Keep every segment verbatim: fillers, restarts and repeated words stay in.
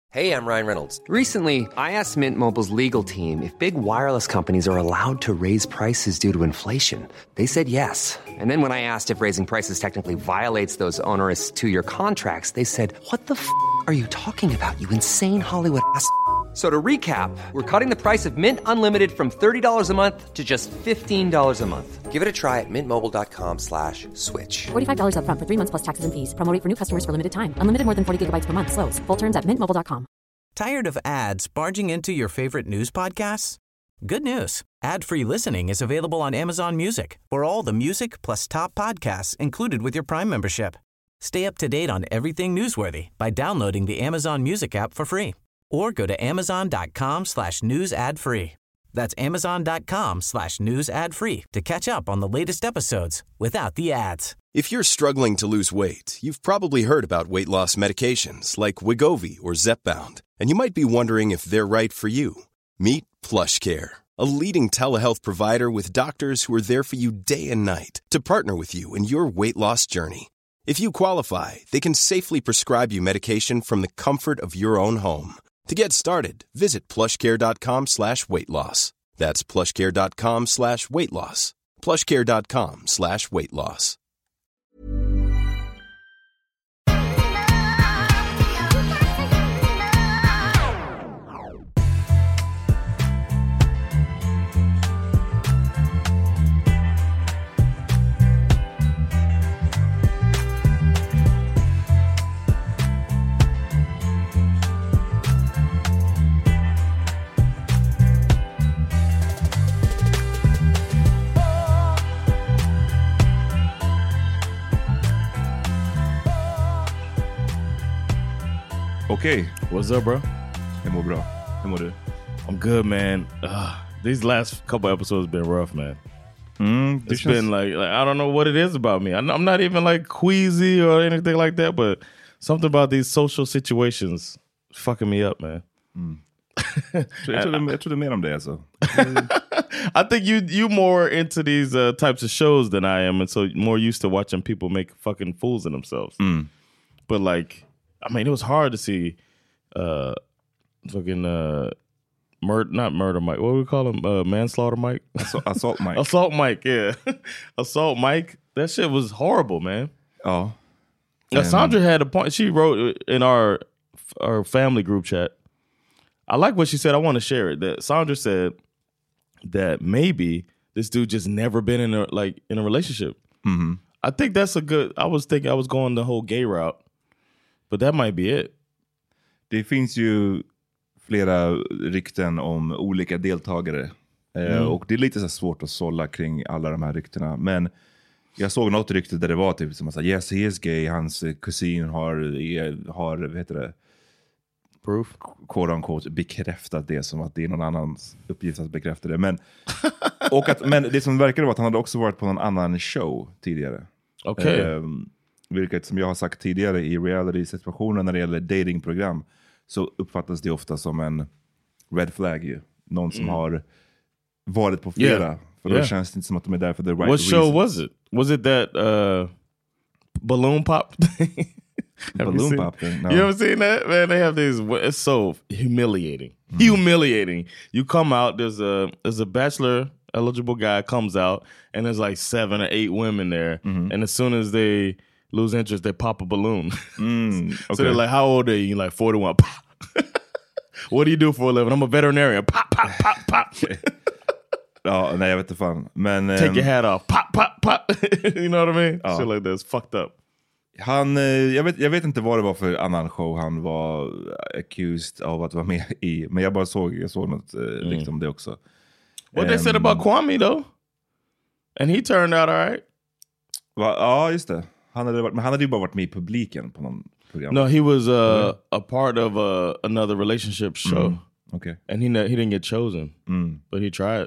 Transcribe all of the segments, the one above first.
Hey, I'm Ryan Reynolds. Recently, I asked Mint Mobile's legal team if big wireless companies are allowed to raise prices due to inflation. They said yes. And then when I asked if raising prices technically violates those onerous two-year contracts, they said, what the f*** are you talking about, you insane Hollywood ass f- So to recap, we're cutting the price of Mint Unlimited from thirty dollars a month to just fifteen dollars a month. Give it a try at mintmobile.com slash switch. forty-five dollars up front for three months plus taxes and fees. Promo rate for new customers for limited time. Unlimited more than forty gigabytes per month. Slows full terms at mint mobile dot com. Tired of ads barging into your favorite news podcasts? Good news. Ad-free listening is available on Amazon Music for all the music plus top podcasts included with your Prime membership. Stay up to date on everything newsworthy by downloading the Amazon Music app for free or go to amazon.com slash news ad free. That's amazon.com slash news ad free to catch up on the latest episodes without the ads. If you're struggling to lose weight, you've probably heard about weight loss medications like Wegovy or Zepbound, and you might be wondering if they're right for you. Meet PlushCare, a leading telehealth provider with doctors who are there for you day and night to partner with you in your weight loss journey. If you qualify, they can safely prescribe you medication from the comfort of your own home. To get started, visit plushcare.com slash weight loss. That's plushcare.com slash weight loss. plushcare.com slash weight loss. Okej. Okay. What's up, bro? Jag mår bra. Hur mår du? I'm good, man. Uh, these last couple episodes have been rough, man. Mm, it's been like, like, I don't know what it is about me. I'm not even like queasy or anything like that, but something about these social situations fucking me up, man. Mm. jag, trodde, jag trodde mer om det alltså. I think you you more into these uh, types of shows than I am, and so more used to watching people make fucking fools of themselves. Mm. But like, I mean, it was hard to see uh, fucking uh, murder, not murder Mike. What do we call him? Uh, manslaughter Mike? Assault, assault Mike. Assault Mike, yeah. Assault Mike. That shit was horrible, man. Oh. Now, Sandra had a point. She wrote in our our family group chat. I like what she said. I want to share it. That Sandra said that maybe this dude just never been in a like in a relationship. Mm-hmm. I think that's a good. I was thinking I was going the whole gay route. But that might be it. Det finns ju flera rykten om olika deltagare. Mm. Eh, och det är lite så svårt att sålla kring alla de här ryktena. Men jag såg något rykte där det var typ som att säga, yes, he is gay. Hans kusin har, har vad heter det? Proof. Quote unquote, bekräftat det som att det är någon annans uppgift att bekräfta det. Men, och att, men det som verkade var att han hade också varit på någon annan show tidigare. Okej. Okay. Eh, Vilket som jag har sagt tidigare i reality-situationer när det gäller datingprogram så uppfattas det ofta som en red flag ju. Någon som mm. har varit på flera. Yeah. För då yeah. känns det inte som att de är där för the right What reasons. show was it? Was it that uh, balloon pop thing? Balloon pop thing? No. You ever seen that? Man, they have these, it's so humiliating. Mm. Humiliating. You come out, there's a, there's a bachelor eligible guy comes out and there's like seven or eight women there. Mm-hmm. And as soon as they lose interest, they pop a balloon. Mm, okay. So they're like, how old are you? You're like forty-one. Pop. What do you do for a living? I'm a veterinarian. Pop, pop, pop, pop. Ja, nej jag vet inte fan. Men, take um, your hat off. Pop, pop, pop. You know what I mean? Ja. Shit like that. It's fucked up. Han, jag vet, jag vet inte vad det var för annan show han var accused av att vara med i. Men jag bara såg, jag såg något uh, mm. riktigt om det också. What um, they said about Kwame though? And he turned out all right. Va? Ja, just det. Han hade, varit, men han hade ju bara varit med i publiken på någon program. No, he was uh, okay. a part of uh, another relationship show. Mm. Okay. And he he didn't get chosen. Mm. But he tried.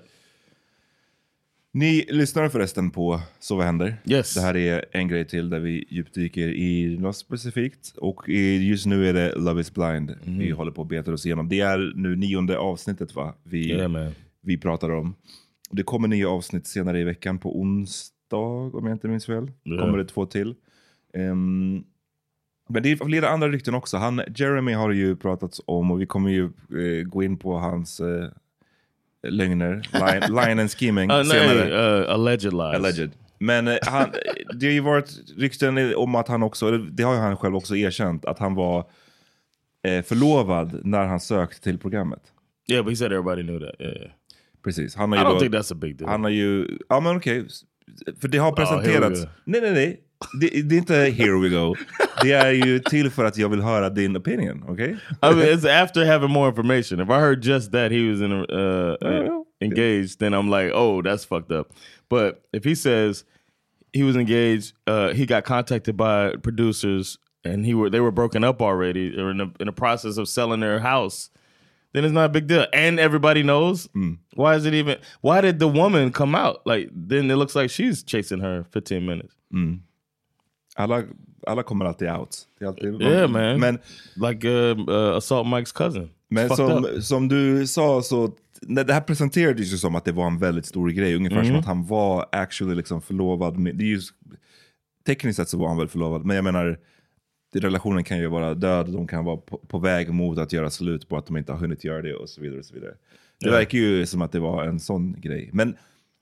Ni lyssnar förresten på Så vad händer? Yes. Det här är en grej till där vi djupdyker i något specifikt. Och just nu är det Love is blind. Mm. Vi håller på att beta oss igenom. Det är nu nionde avsnittet va? Vi, yeah, vi pratar om. Det kommer nya avsnitt senare i veckan på onsdag. Om jag inte minns väl. Yeah. Kommer det två till. Um, Men det är flera andra rykten också. Han, Jeremy har ju pratats om och vi kommer ju eh, gå in på hans eh, lögner, line, line and scheming uh, senare. Nej, uh, alleged lies. Alleged. Men eh, han, det har ju varit rykten om att han också, det har ju han själv också erkänt, att han var eh, förlovad när han sökte till programmet. Yeah, but he said everybody knew that. Yeah, yeah. Precis. Han har ju I don't då, think that's a big deal. Han har ju, ja men okej, okay, för det har presenterats. Oh, nej, nej, nej. Det, det är inte here we go. Det är ju till för att jag vill höra din opinion, okay? I mean, it's after having more information. If I heard just that he was in a, uh, uh, engaged, then I'm like, oh, that's fucked up. But if he says he was engaged, uh, he got contacted by producers, and he were they were broken up already, or in the in the process of selling their house, then it's not a big deal. And everybody knows. Mm. Why is it even? Why did the woman come out? Like then it looks like she's chasing her fifteen minutes. Mm. Alla, alla kommer alltid out. Det är alltid, yeah, man. Men, like uh, uh, Assault Mike's cousin. Men som, som du sa, så när det här presenterades ju som att det var en väldigt stor grej. Ungefär mm. som att han var actually liksom förlovad. Med, det är ju, tekniskt sett så var han väl förlovad. Men jag menar, relationen kan ju vara död. De kan vara på, på väg mot att göra slut på att de inte har hunnit göra det och så vidare. Och så vidare. Det yeah. verkar ju som att det var en sån grej. Men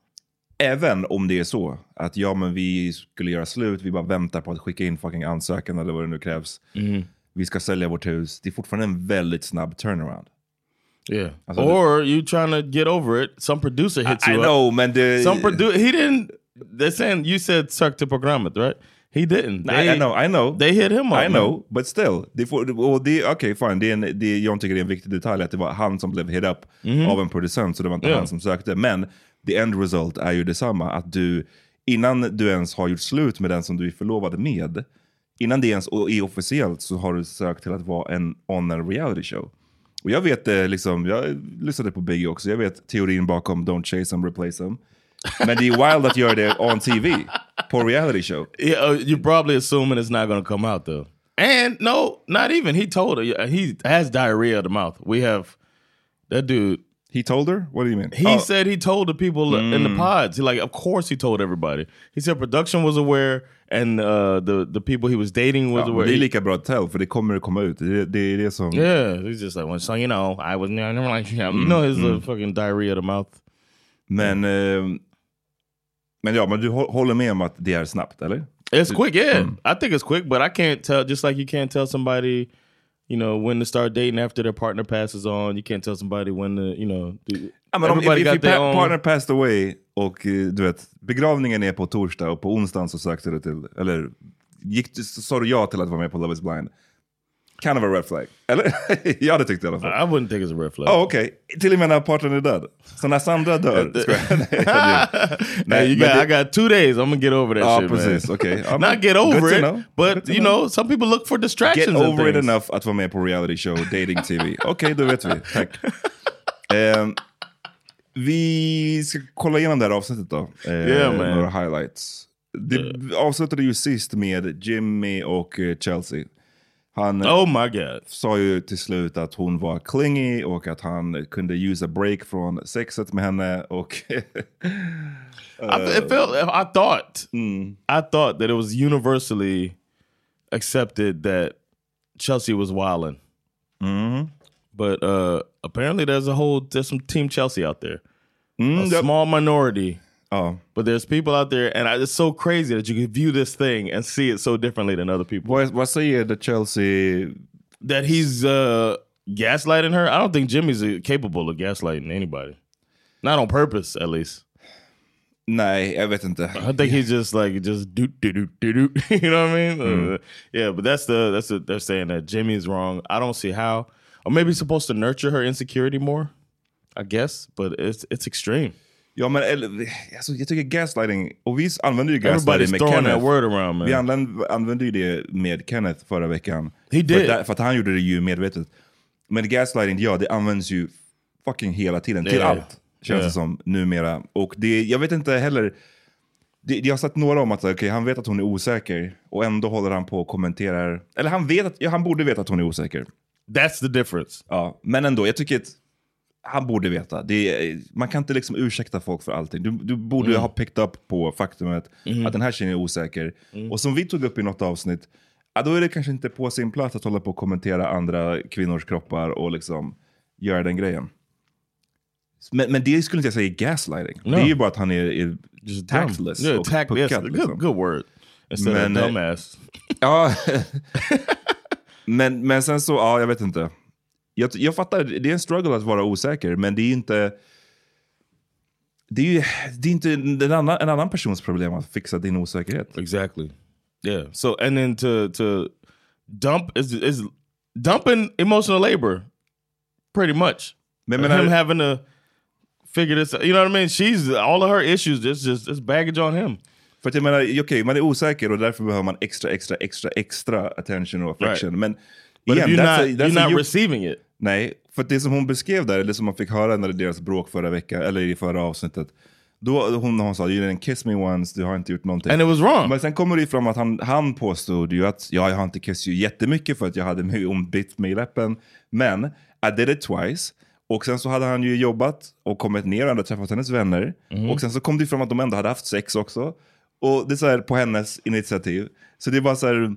även om det är så att ja, men vi skulle göra slut, vi bara väntar på att skicka in fucking ansökan eller vad det nu krävs. Mm. Vi ska sälja vårt hus. Det är fortfarande en väldigt snabb turnaround. Yeah. Alltså, or det, you trying to get over it. Some producer hits I, you I know, up. Men det, Some produ- he didn't. They're saying you said sök till programmet, right? He didn't. They, I, I know, I know. They hit him up. I know, man. But still. Det får, och det, okay, fine. Det är en, det, jag tycker det är en viktig detalj att det var han som blev hit up mm-hmm. av en producent, så det var inte yeah. han som sökte. Men the end result är ju detsamma. Att du, innan du ens har gjort slut med den som du är förlovad med, innan det ens är officiellt, så har du sökt till att vara en on a reality show. Och jag vet det, liksom, jag lyssnade på Biggie också. Jag vet teorin bakom don't chase them, replace them. Men det är wild att göra det on T V på reality show. Yeah, uh, you're probably assuming it's not going to come out though. And no, not even. He told her he has diarrhea of the mouth. We have that dude. He told her? What do you mean? He oh. said he told the people mm. in the pods. He, like, of course he told everybody. He said production was aware and uh, the the people he was dating was ja, aware. Det är lika bra att tell, för det kommer att komma ut. Det, det är det som... Yeah, he's just like, well, so you know, I was never like, you know, his mm. uh, fucking diarrhea of the mouth. Men, uh, men ja, men du håller med om att det är snabbt, eller? It's quick, yeah. Mm. I think it's quick, but I can't tell, just like you can't tell somebody... You know, when to start dating after their partner passes on. You can't tell somebody when to, you know... Do, I mean, everybody if, if got their own... partner passed away och du vet, begravningen är på torsdag och på onsdagen så sökte du till... Eller gick du, så sa du ja till att vara med på Love is Blind. Kind of a red flag. Eller? Jag hade tyckt det i alla fall. I wouldn't think it's a red flag. Oh, okej. Okay. Till och med när partnern är död. Så när Sandra dör... Nej, you got, det, I got two days. I'm gonna get over that ah, shit, precis, man. Okay. Um, Not get over it, know. But you know, some people look for distractions. Get over it enough att vara med på reality show, dating T V. Okej, okay, då vet vi. Tack. um, vi ska kolla igenom det här avsnittet då. Uh, yeah, man. Några highlights. Det yeah. avslutade ju sist med Jimmy och uh, Chelsea. Han oh my God. sa ju till slut att hon var clingy och att han kunde use a break från sexet med henne. Och uh, I, it felt, I thought mm. I thought that it was universally accepted that Chelsea was wilding. Mm-hmm. But uh, apparently there's a whole, there's some team Chelsea out there. Mm, a yep. small minority. Oh. But there's people out there, and I, it's so crazy that you can view this thing and see it so differently than other people. Vad, vad säger the Chelsea? That he's uh, gaslighting her? I don't think Jimmy's uh, capable of gaslighting anybody. Not on purpose, at least. Nej, jag vet inte. I think he's just like, just do do do do do. You know what I mean? Mm. Uh, yeah, but that's the, that's the, they're saying that Jimmy's wrong. I don't see how. Or maybe he's supposed to nurture her insecurity more, I guess. But it's it's extreme. Ja, men alltså, jag tycker gaslighting, och vi använder ju gaslighting med Kenneth. Word around, man. Vi använde, använde ju det med Kenneth förra veckan. He did. För, för att han gjorde det ju medvetet. Men gaslighting, ja, det används ju fucking hela tiden. Till yeah. allt, känns yeah. det som, numera. Och det, jag vet inte heller, det, jag har sett några om att okay, han vet att hon är osäker. Och ändå håller han på och kommenterar. Eller han vet att, ja, han borde veta att hon är osäker. That's the difference. Ja, men ändå, jag tycker att han borde veta. Det är, man kan inte liksom ursäkta folk för allting. Du, du borde mm. ha picked up på faktumet mm. att den här tjejen är osäker. Mm. Och som vi tog upp i något avsnitt, ja, då är det kanske inte på sin plats att hålla på och kommentera andra kvinnors kroppar och liksom göra den grejen. Men, men det skulle inte jag säga är gaslighting. No. Det är ju bara att han är, är just tactless yeah, och tact, puckad. Yes, liksom. good, good word. Instead men, of dumbass. Ja, men, men sen så, ja, jag vet inte. Jag, jag fattar, det är en struggle att vara osäker, men det är inte... Det är ju det är inte en annan, en annan persons problem att fixa din osäkerhet. Exactly. Yeah. So, and then to to dump is is dumping emotional labor, pretty much. Men, men him I, having to figure this out. You know what I mean? She's all of her issues just just it's baggage on him. För att jag menar, okej, okay, man är osäker och därför behöver man extra, extra, extra, extra attention och affection. Right. Men But igen, if you're that's not, a, that's you're not you, receiving it. Nej, för det som hon beskrev där, eller som man fick höra när det deras bråk förra veckan, eller i förra avsnittet. Då hon, hon sa, you didn't kiss me once, du har inte gjort någonting. And it was wrong. Men sen kommer det fram att han, han påstod ju att ja, jag har inte kissat ju jättemycket för att jag hade mig ombitt mig i läppen. Men I did it twice. Och sen så hade han ju jobbat och kommit ner och hade träffat hennes vänner. Mm. Och sen så kom det fram att de ändå hade haft sex också. Och det är så här på hennes initiativ. Så det är bara så här...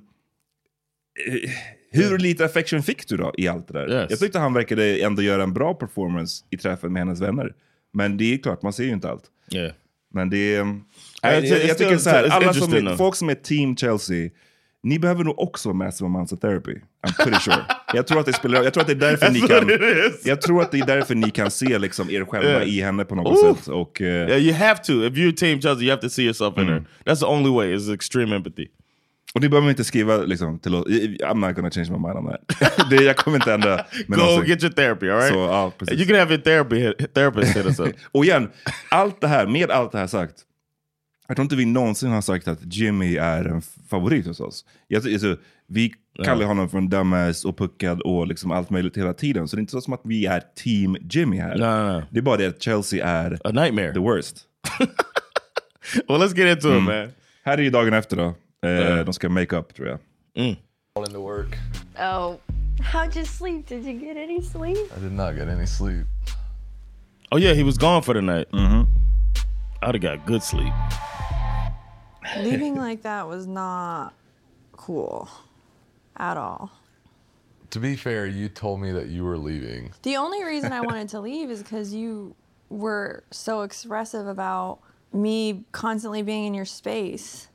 Hur lite affection fick du då i allt det där? Yes. Jag tyckte han verkade ändå göra en bra performance i träffen med hennes vänner. Men det är klart, man ser ju inte allt. Yeah. Men det är... Jag, jag, jag tycker så här, alla som är, folk som är team Chelsea, ni behöver nog också maximum amounts of therapy. I'm pretty sure. Jag tror att det spelar, jag tror att det är därför ni kan... Jag tror att det är därför ni kan se liksom er själva yeah. i henne på något Ooh. sätt. Och, uh, yeah, you have to. If you're team Chelsea, you have to see yourself in mm. her. That's the only way, is extreme empathy. Och ni behöver inte skriva liksom till oss. I'm not gonna change my mind on that. det, jag kommer inte ändra. Go någonsin. Get your therapy, all right? Så, ja, you can have your therapy, therapist hit us up. Och igen, allt det här, med allt det här sagt. Jag tror inte vi någonsin har sagt att Jimmy är en favorit hos oss. Jag, alltså, vi kallar ja. honom för en dumbass och puckad och liksom allt möjligt hela tiden. Så det är inte så som att vi är team Jimmy här. No, no, no. Det är bara det att Chelsea är a nightmare. The worst. Well, let's get into mm. it, man. Här är ju dagen efter då. Uh, uh. De ska make up, tror jag. Mm. All into work. Oh, how'd you sleep? Did you get any sleep? I did not get any sleep. Oh yeah, he was gone for the night. Mm-hmm. I'd have got good sleep. Leaving like that was not cool at all. To be fair, you told me that you were leaving. The only reason I wanted to leave is because you were so expressive about me constantly being in your space.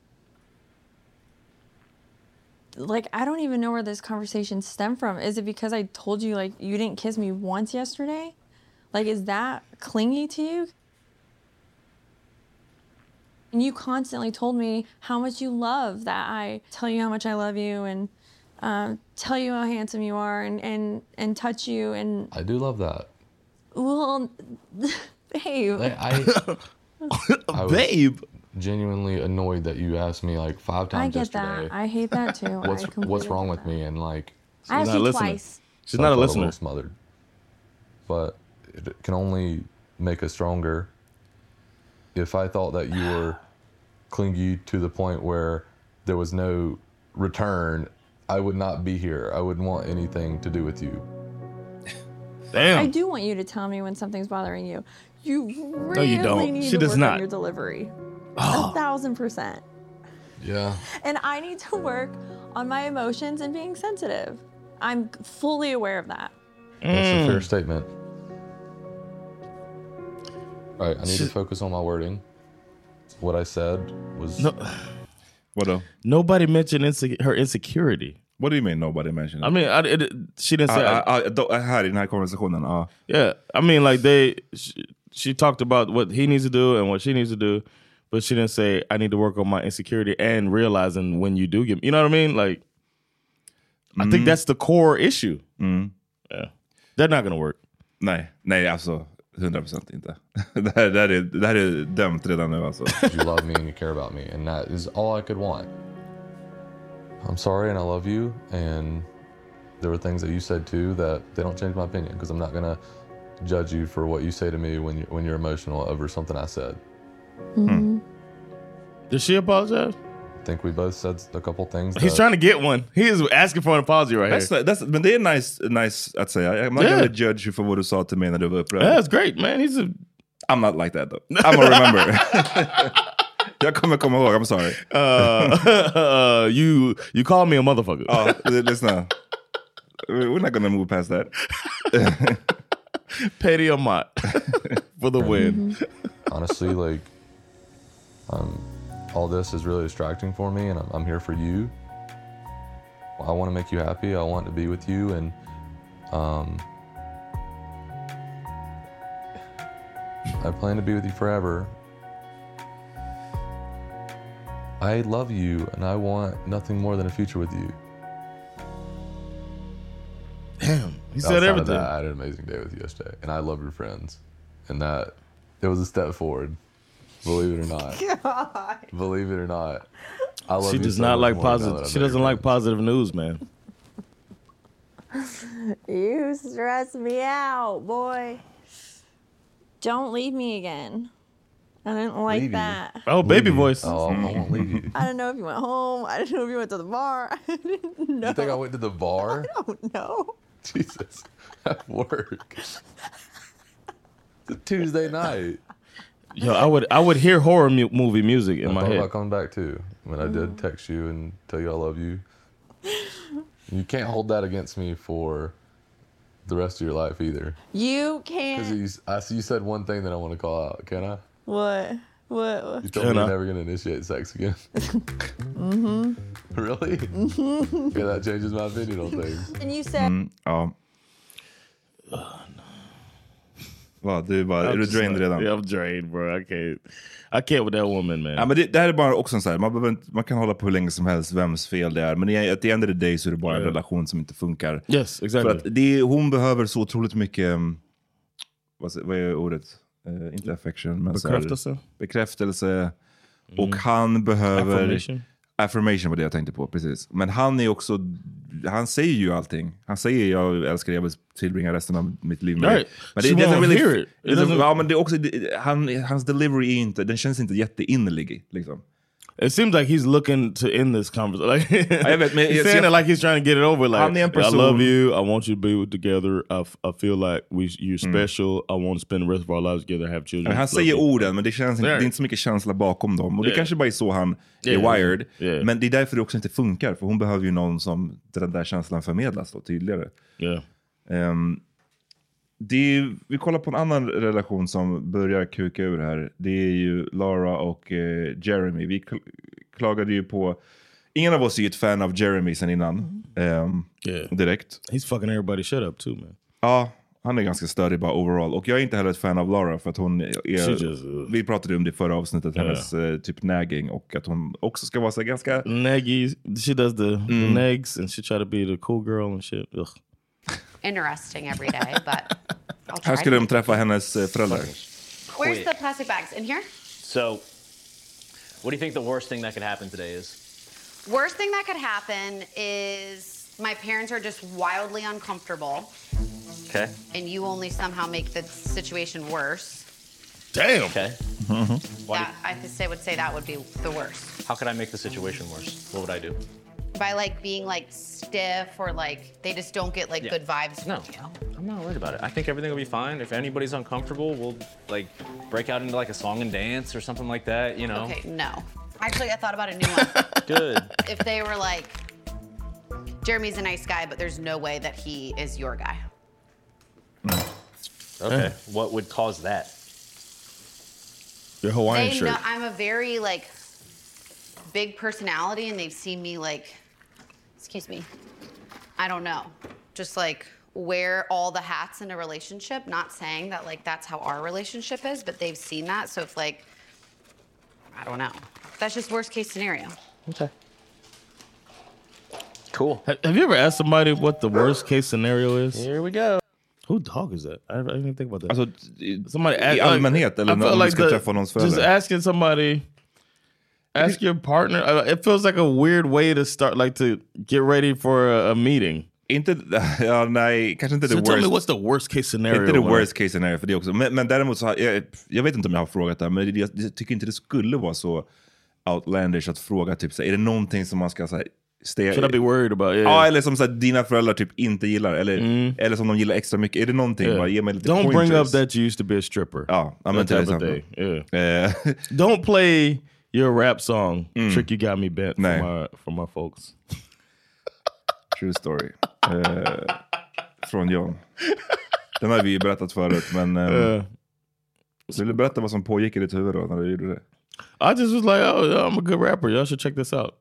Like, I don't even know where this conversation stemmed from. Is it because I told you, like, you didn't kiss me once yesterday? Like, is that clingy to you? And you constantly told me how much you love that I tell you how much I love you and um, tell you how handsome you are and, and, and touch you. And I do love that. Well, babe. I, I, I babe. Genuinely annoyed that you asked me like five times yesterday. I get yesterday. that. I hate that too. What's what's wrong with that. me? And like, I asked you twice. She's not a listener. A little smothered, but it can only make us stronger. If I thought that you were clingy to the point where there was no return, I would not be here. I wouldn't want anything to do with you. Damn. I do want you to tell me when something's bothering you. You really no, you don't. need she to does work not. on your delivery. Oh. A thousand percent. Yeah. And I need to work on my emotions and being sensitive. I'm fully aware of that. That's mm. a fair statement. All right, I need she, to focus on my wording. What I said was... No, what though? Nobody mentioned inse- her insecurity. What do you mean nobody mentioned it? I mean, I, it, she didn't say... Uh, uh, uh, här i den här konversationen, uh. Yeah, I mean like they... She, she talked about what he needs to do and what she needs to do, but she didn't say, I need to work on my insecurity and realizing when you do get... You know what I mean? Like, mm. I think that's the core issue. Mm. Yeah. They're not gonna work. Nej, nej alltså... hundra procent inte. det, här, det, här är, det här är dömt redan nu alltså. You love me and you care about me and that is all I could want. I'm sorry and I love you and there were things that you said too that they don't change my opinion because I'm not gonna judge you for what you say to me when, you, when you're emotional over something I said. Mm-hmm. Hmm. Did she apologize? I think we both said a couple things. He's trying to get one. He is asking for an apology right that's here. Like, that's, men det är nice, nice att säga. I'm not yeah. gonna judge you for what du sa till mig när du var upprörd. Yeah, that's great, man. He's a... I'm not like that though. I'm gonna remember. Jag kommer komma ihåg, I'm sorry. Uh, uh, you you call me a motherfucker. Ja, lyssna. We're not gonna move past that. Petty Amat for the win. Honestly, like, um, all this is really distracting for me, and I'm, I'm here for you. I want to make you happy. I want to be with you, and um, I plan to be with you forever. I love you, and I want nothing more than a future with you. Damn, he said Outside everything. of that, I had an amazing day with you yesterday, and I love your friends, and that it was a step forward. Believe it or not. God. Believe it or not. I love She you does so not much like more now that positive. I've She met doesn't your like positive news, man. You stress me out, boy. Don't leave me again. I didn't like Leave you? that. Oh, baby voice. Oh, I won't leave you. I didn't know if you went home. I didn't know if you went to the bar. I didn't know. You think I went to the bar? I don't know. Jesus. At work. It's a Tuesday night. Yo, I would I would hear horror mu- movie music in I my thought head. about coming back too. When I did text you and tell you I love you. You can't hold that against me for the rest of your life either. You Because can't. you, I see you said one thing that I want to call out. Can I? What? What? You told Can me I? you're never going to initiate sex again. Mm-hmm. Really? Mm-hmm. Yeah, that changes my opinion on things. And you said. Mm, ja. Vad, du bara, är I'm du just drained like, redan? Yeah, I'm drained, bro. I can't. I can't with that woman, man. Ja, men det, det här är bara också en så här, man, behöver inte, man kan hålla på hur länge som helst, vems fel det är. Men i- at the end of the day så är det bara en Yeah. relation som inte funkar. Yes, exactly. För att det, hon behöver så otroligt mycket, um, vad, säger- vad är ordet? Uh, inte affection, men så här- Bekräftelse? bekräftelse. Och han behöver... Affirmation? Affirmation var det jag tänkte på, precis. Men han är också, han säger ju allting. Han säger jag älskar dig, jag vill tillbringa resten av mitt liv med dig. Right. Men She det, det, won't really, hear it. det, It doesn't- ja, men det är också, det, han, hans delivery är inte, den känns inte jätteinnerlig liksom. It seems like he's looking to end this conversation. Like, Ja, jag vet, men he's jag- saying it like he's trying to get it over. Like, Han är en I person- love you. I want you to be together. I, f- I feel like we, you're special. I want to spend the rest of our lives together, have children. Men han Love säger you. orden, men det, känns inte, Yeah. det är inte så mycket känsla bakom dem. Och det Yeah. kanske bara är så han Yeah. är wired. Yeah. Men det är därför det också inte funkar. För hon behöver ju någon som den där känslan förmedlas då tydligare. Yeah. Um, det är, vi kollar på en annan relation som börjar kuka ur här. Det är ju Lara och eh, Jeremy. Vi kl- klagade ju på... Ingen av oss är ju ett fan av Jeremy sen innan. Um, Yeah. direkt. He's fucking everybody shut up too, man. Ja, han är ganska störig bara overall. Och jag är inte heller ett fan av Lara för att hon är... She just, uh, vi pratade om det i förra avsnittet, Yeah. hennes eh, typ nagging. Och att hon också ska vara så ganska... Naggy, she does the, Mm. the nags and she try to be the cool girl and shit. Ugh. Interesting every day, but I'll try. Här skulle de träffa hennes eh, föräldrar. Where's the plastic bags? In here? So, what do you think the worst thing that could happen today is? Worst thing that could happen is my parents are just wildly uncomfortable, Okay. and you only somehow make the situation worse. Damn. Okay. Why That, I could say would say that would be the worst. How could I make the situation worse? What would I do? By like being like stiff or like they just don't get like Yeah. good vibes No, from you. I'm not worried about it. I think everything will be fine. If anybody's uncomfortable, we'll like break out into like a song and dance or something like that, you know? Okay, no. Actually, I thought about a new one. Good. If they were like, Jeremy's a nice guy, but there's no way that he is your guy. Okay. What would cause that? Your Hawaiian They shirt. know I'm a very like big personality, and they've seen me like, excuse me, I don't know, just like wear all the hats in a relationship. Not saying that like that's how our relationship is, but they've seen that. So if like, I don't know, that's just worst case scenario. Okay. Cool. Ha- Have you ever asked somebody what the worst case scenario is? Here we go. Who dog is that? I, I didn't even think about that. Alltså, i, Somebody i allmänhet, eller I feel om du ska the- träffa någons just föräldrar. asking somebody, ask your partner. uh, It feels like a weird way to start, like to get ready for a, a meeting. Inte, ja, nej, kanske inte So the tell me, worst. what's the worst case scenario? Inte the when- worst case scenario för det också. Men, men däremot så har jag, jag vet inte om jag har frågat det här, men jag, jag tycker inte det skulle vara så outlandish att fråga typ så här, är det någonting som man ska säga Should I be worried about? Yeah. Ja, eller som så här, dina föräldrar typ inte gillar eller, Mm. eller som de gillar extra mycket. Är det någonting, Yeah. bara ge mig lite Don't pointers. bring up that you used to be a stripper. Ja, ja men That till type of exempel. thing. Yeah. Eh, Don't play your rap song, Mm. Trick You Got Me Bent, Nej. from our, from our folks. True story. Eh, från John. Den har vi ju berättat förut, men... Um, Uh, vill du berätta vad som pågick i ditt huvud då, när du gjorde det? I just was like, oh, I'm a good rapper. Y'all should check this out.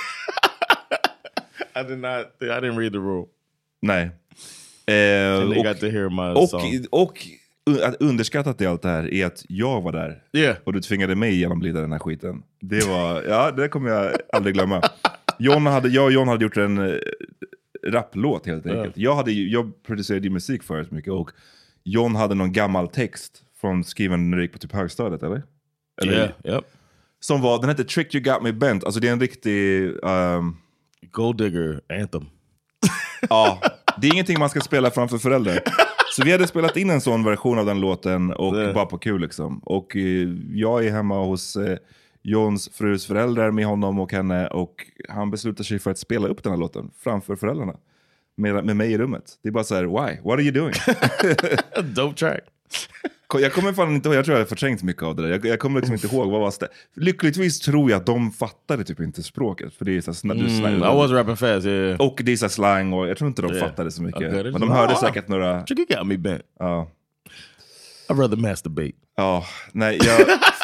I did not. I didn't read the rule. Nej. Eh, And they och, got to hear my och, song. och att underskattat i allt det här är att jag var där. Yeah. Och du tvingade mig genomlida den här skiten. Det var, ja, det kommer jag aldrig glömma. John hade, jag och John hade gjort en eh, rapplåt helt enkelt. Jag, hade, ju- jag producerade ju musik förut mycket och John hade någon gammal text från skriven när du gick på typ högstadiet, eller? eller Yeah, yep. Som var, den heter Trick You Got Me Bent. Alltså det är en riktig... Um, Gold Digger anthem. Ja, det är ingenting man ska spela framför föräldrar. Så vi hade spelat in en sån version av den låten och Det. bara på kul liksom. Och eh, jag är hemma hos eh, Johns frus föräldrar med honom och henne och han beslutar sig för att spela upp den här låten framför föräldrarna. Med, med mig i rummet. Det är bara så här: why? What are you doing? Dope track. Jag kommer fan inte ihåg, jag tror jag har förträngt mycket av det där. Jag, jag kommer liksom inte ihåg vad var stä- Lyckligtvis tror jag att de fattade typ inte språket. För det är så snabbt. Mm, I was rapping fast, yeah. Och det är så slang och jag tror inte de Yeah. fattade så mycket. Okay, men de hörde oh, säkert några... Trick You Got Me Bent. Ja. I'd rather masturbate. Ja, nej, jag...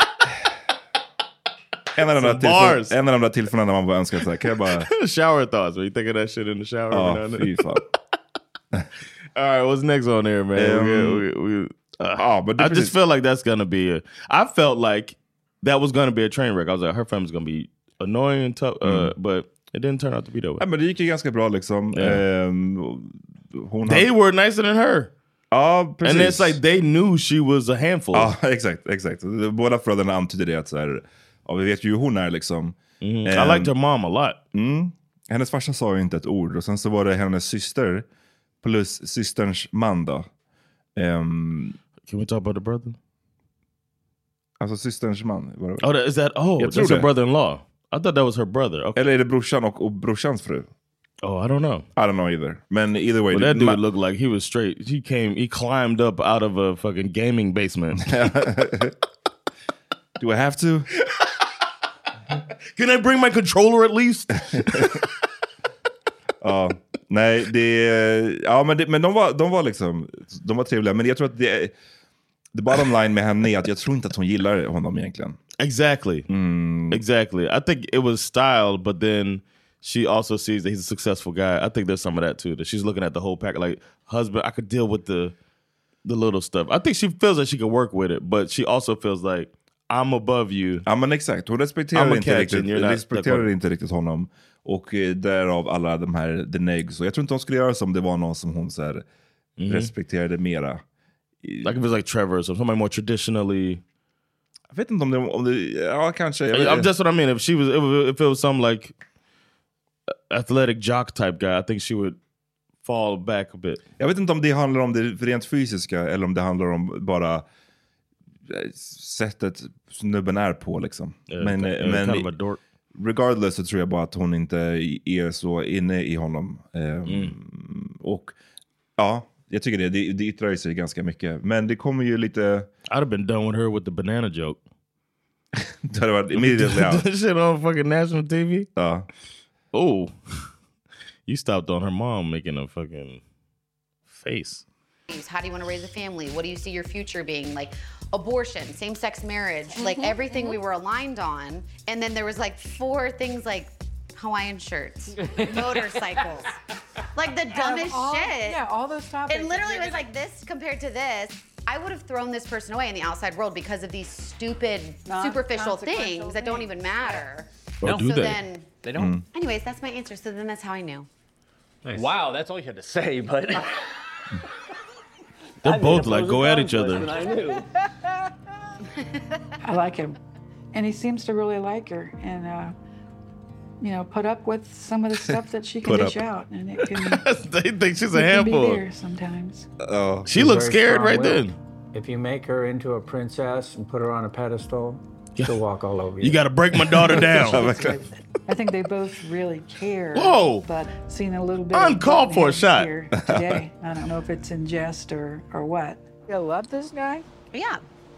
En av, de där Some tillfällen, bars. en av de där tillfällena när man bara önskar så här, kan jag bara... Shower thoughts. When you think of that shit in the shower. Ja, every now and then. fy fan. All right, what's next on here, man? Um, we, we, we, uh, ja, men det I är precis- just feel like that's gonna be. A, I felt like that was gonna be a train wreck. I was like, her family's gonna be annoying and tough, uh, Mm. but it didn't turn out to be that way. Ja, men det gick ju ganska bra liksom. Yeah. Ehm, hon They hade- were nicer than her. Ja, precis. And it's like they knew she was a handful. Ja, exakt, exakt. Båda föräldrarna antydde det att så här, ja, vi vet ju hur hon är liksom. Mhm. I Ehm, liked her mom a lot. Mm. Hennes farsa sa ju inte ett ord. Och sen så var det hennes syster plus systerns man då. Ehm, Can we talk about the brother? alltså systerns man. Var det- Oh, that, is that? Oh, Jag tror that's her det. brother-in-law. I thought that was her brother. Okay. Eller är det brorsan och, och brorsans fru? Oh, I don't know. I don't know either. Men either way. Well, that det- dude ma- looked like he was straight. He came, he climbed up out of a fucking gaming basement. Do I have to? Can I bring my controller at least? Ja, nej, det... Ja, men, det, men de, var, de var liksom... De var trevliga. Men jag tror att det... The bottom line med henne är att jag tror inte att hon gillar honom egentligen. Exactly. Mm. Exactly. I think it was style, but then she also sees that he's a successful guy. I think there's some of that too. That she's looking at the whole pack. Like, husband, I could deal with the the little stuff. I think she feels like she could work with it, but she also feels like I'm above you. Ja, men exakt. Hon respekterar, I'm a inte catch riktigt, and you're not- respekterar inte riktigt honom. Och eh, därav alla de här the negs. Och jag tror inte hon skulle göra som det var någon som hon så här, Mhm. respekterade mera. Like if it's like Trevor or somebody more traditionally. Jag vet inte om det... Om det ja, kanske. Jag I, vet- I'm just what I mean. If she was, if, it- if it was some like athletic jock type guy, I think she would fall back a bit. Jag vet inte om det handlar om det rent fysiska eller om det handlar om bara eh, sättet snubben är på liksom. Yeah, men kind- yeah, men kind of a dork. regardless så tror jag bara att hon inte är så inne i honom. Ehm, Mm. Och ja, jag tycker det, det, det yttrar sig ganska mycket. Men det kommer ju lite... I'd have been done with her with the banana joke. Det hade varit immediately out. That shit on fucking national T V. Ja. Oh, you stopped on her mom making a fucking face. How do you want to raise a family? What do you see your future being? Like abortion, same-sex marriage, like everything we were aligned on. And then there was like four things like Hawaiian shirts, motorcycles, like the dumbest all- shit. yeah, all those topics. It literally was like this compared to this. I would have thrown this person away in the outside world because of these stupid, Non- superficial consequential things that don't even matter. Or do so they? then, They don't. Mm. anyways, that's my answer. So then that's how I knew. Wow, that's all you had to say, but They're both like go at each other. I knew. I like him, and he seems to really like her, and uh, you know, put up with some of the stuff that she can Put dish up. out, and it can. They think she's a it can be handful. there sometimes. Ja. She looks scared right then. If you make her into a princess and put her on a pedestal, she'll walk all over you. You got to break my daughter Ja, down. verkligen. I think they both really care. Whoa! But seeing a little bit Uncalled of for a buttonheads shot. here today. I don't know if it's in jest or or what. You love this guy? Yeah.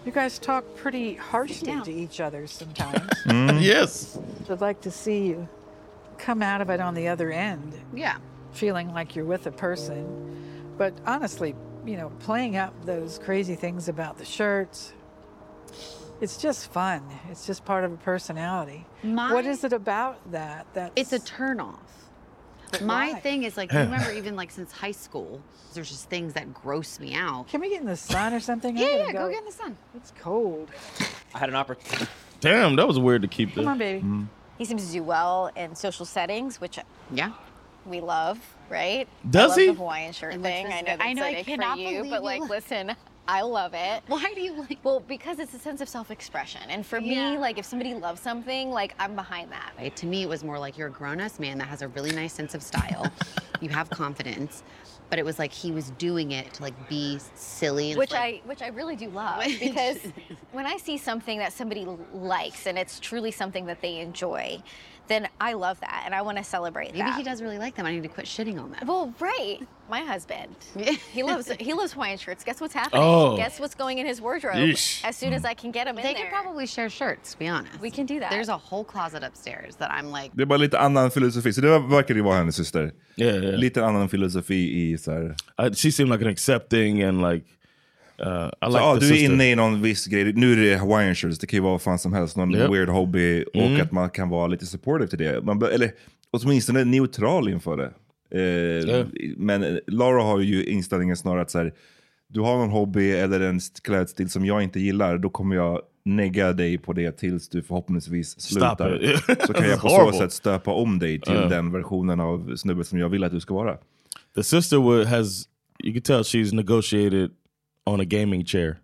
You guys talk pretty harshly to each other sometimes. Mm. Yes. I'd like to see you come out of it on the other end. Yeah. Feeling like you're with a person. But honestly, you know, playing up those crazy things about the shirts, it's just fun. It's just part of a personality. My- what is it about that? That's... It's a turnoff. My why? thing is like, you remember even like since high school, there's just things that gross me out. Can we get in the sun or something? Yeah, I'm yeah, gonna go get in the sun. It's cold. I had an opportunity. Damn, that was weird to keep Come there. on, baby. Mm. He seems to do well in social settings, which yeah, we love, right? Does I love he? the Hawaiian shirt thing. I know that's I know, I like cannot for you, believe but you like, like- listen, I love it. Why do you like? Well, because it's a sense of self-expression, and for Yeah. me, like if somebody loves something, like I'm behind that. Right? To me, it was more like you're a grown-ass man that has a really nice sense of style. You have confidence, but it was like he was doing it to like be silly. And Which it's like, I which I really do love because when I see something that somebody l- likes and it's truly something that they enjoy, then I love that and I want to celebrate maybe that. he does really like them. I need to quit shitting on them. Well, right. My husband, he loves he loves Hawaiian shirts. Guess what's happening? Oh. Guess what's going in his wardrobe Yeesh. as soon as I can get him in They there. could probably share shirts, to be honest. We can do that. There's a whole closet upstairs that I'm like, Det är bara lite annan filosofi. Så det verkar ju vara hennes syster. Yeah, yeah. Lite annan filosofi i så här. Uh, she seemed like an accepting and like uh, I Så, like ja, the du är sister. inne i någon viss grej. Nu är det Hawaiian shirts. Det kan ju vara vad fan som helst. Någon Yep. weird hobby. Och Mm. att man kan vara lite supportive till det. Man, bör- eller åtminstone neutral inför det. Eh, Yeah. Men Laura har ju inställningen snarare att så här, du har någon hobby eller en st- klädstil som jag inte gillar. Då kommer jag negga dig på det tills du förhoppningsvis slutar. it. Så kan jag på så Horrible. sätt stöpa om dig till Uh. den versionen av snubben som jag vill att du ska vara. The sister would, has, you can tell she's negotiated on a gaming chair.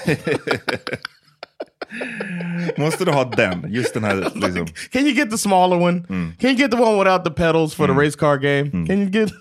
Måste du ha den? Just den här liksom. Can you get the smaller one? Can you get the one without the pedals for the race car game? Can you get...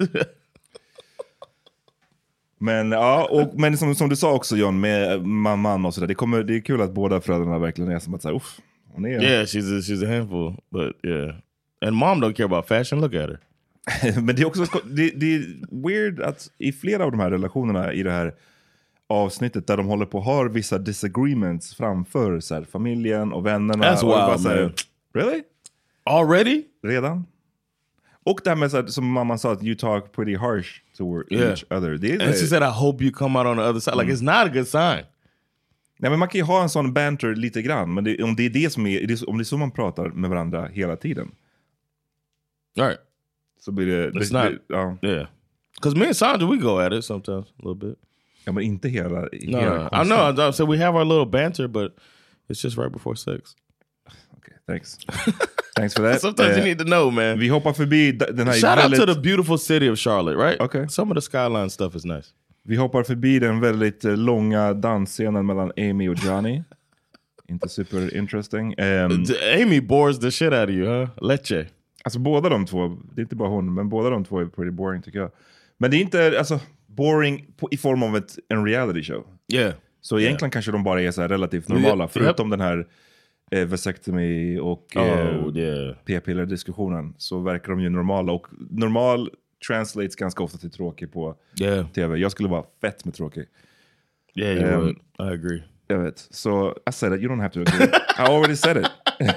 Men ja, och, men som, som du sa också John, med mamman och sådär. Det, kommer, det är kul att båda föräldrarna verkligen är som att säga, uff, hon är... Yeah, she's a, she's a handful, but yeah. And mom don't care about fashion, look at her. Men det är också det, det är weird att i flera av de här relationerna i det här avsnittet där de håller på har vissa disagreements framför så här, familjen och vännerna. That's och bara wild, så här, man. Really? Already? Redan? Och det här med så här, som mamman sa, att you talk pretty harsh toward Yeah. each other. Det är, And she said, I hope you come out on the other side. Like, it's not a good sign. Nej, men man kan ju ha en sån banter lite grann, men det, om det är det som är, det är, om det är så man pratar med varandra hela tiden. Right. Så blir det... It's det, not, det ja. yeah. Because me and Sandra, we go at it sometimes a little bit. Ja, men inte hela... No, hela I know. I said we have our little banter, but it's just right before sex. Okay, thanks. Thanks for that. Sometimes Eh, you need to know, man. Vi hoppar förbi d- den här... Shout out väldigt, to the beautiful city of Charlotte, right? Okay. Some of the skyline stuff is nice. Vi hoppar förbi den väldigt eh, långa dansscenen mellan Amy och Johnny. Inte super interesting. Um, Amy bores the shit out of you, huh? Leche. Alltså båda de två, det är inte bara hon, men båda de två är pretty boring tycker jag. Men det är inte, alltså, boring på, i form av ett, en reality show. Yeah. Så egentligen Yeah. kanske de bara är så här relativt normala, Yep. förutom den här eh, vasectomy och Oh, eh, yeah. p-piller-diskussionen. Så verkar de ju normala, och normal translates ganska ofta till tråkig på Yeah. tv. Jag skulle vara fett med tråkig. Yeah, you Um, would. I agree. Jag vet. Så I said it, you don't have to agree. I already said it.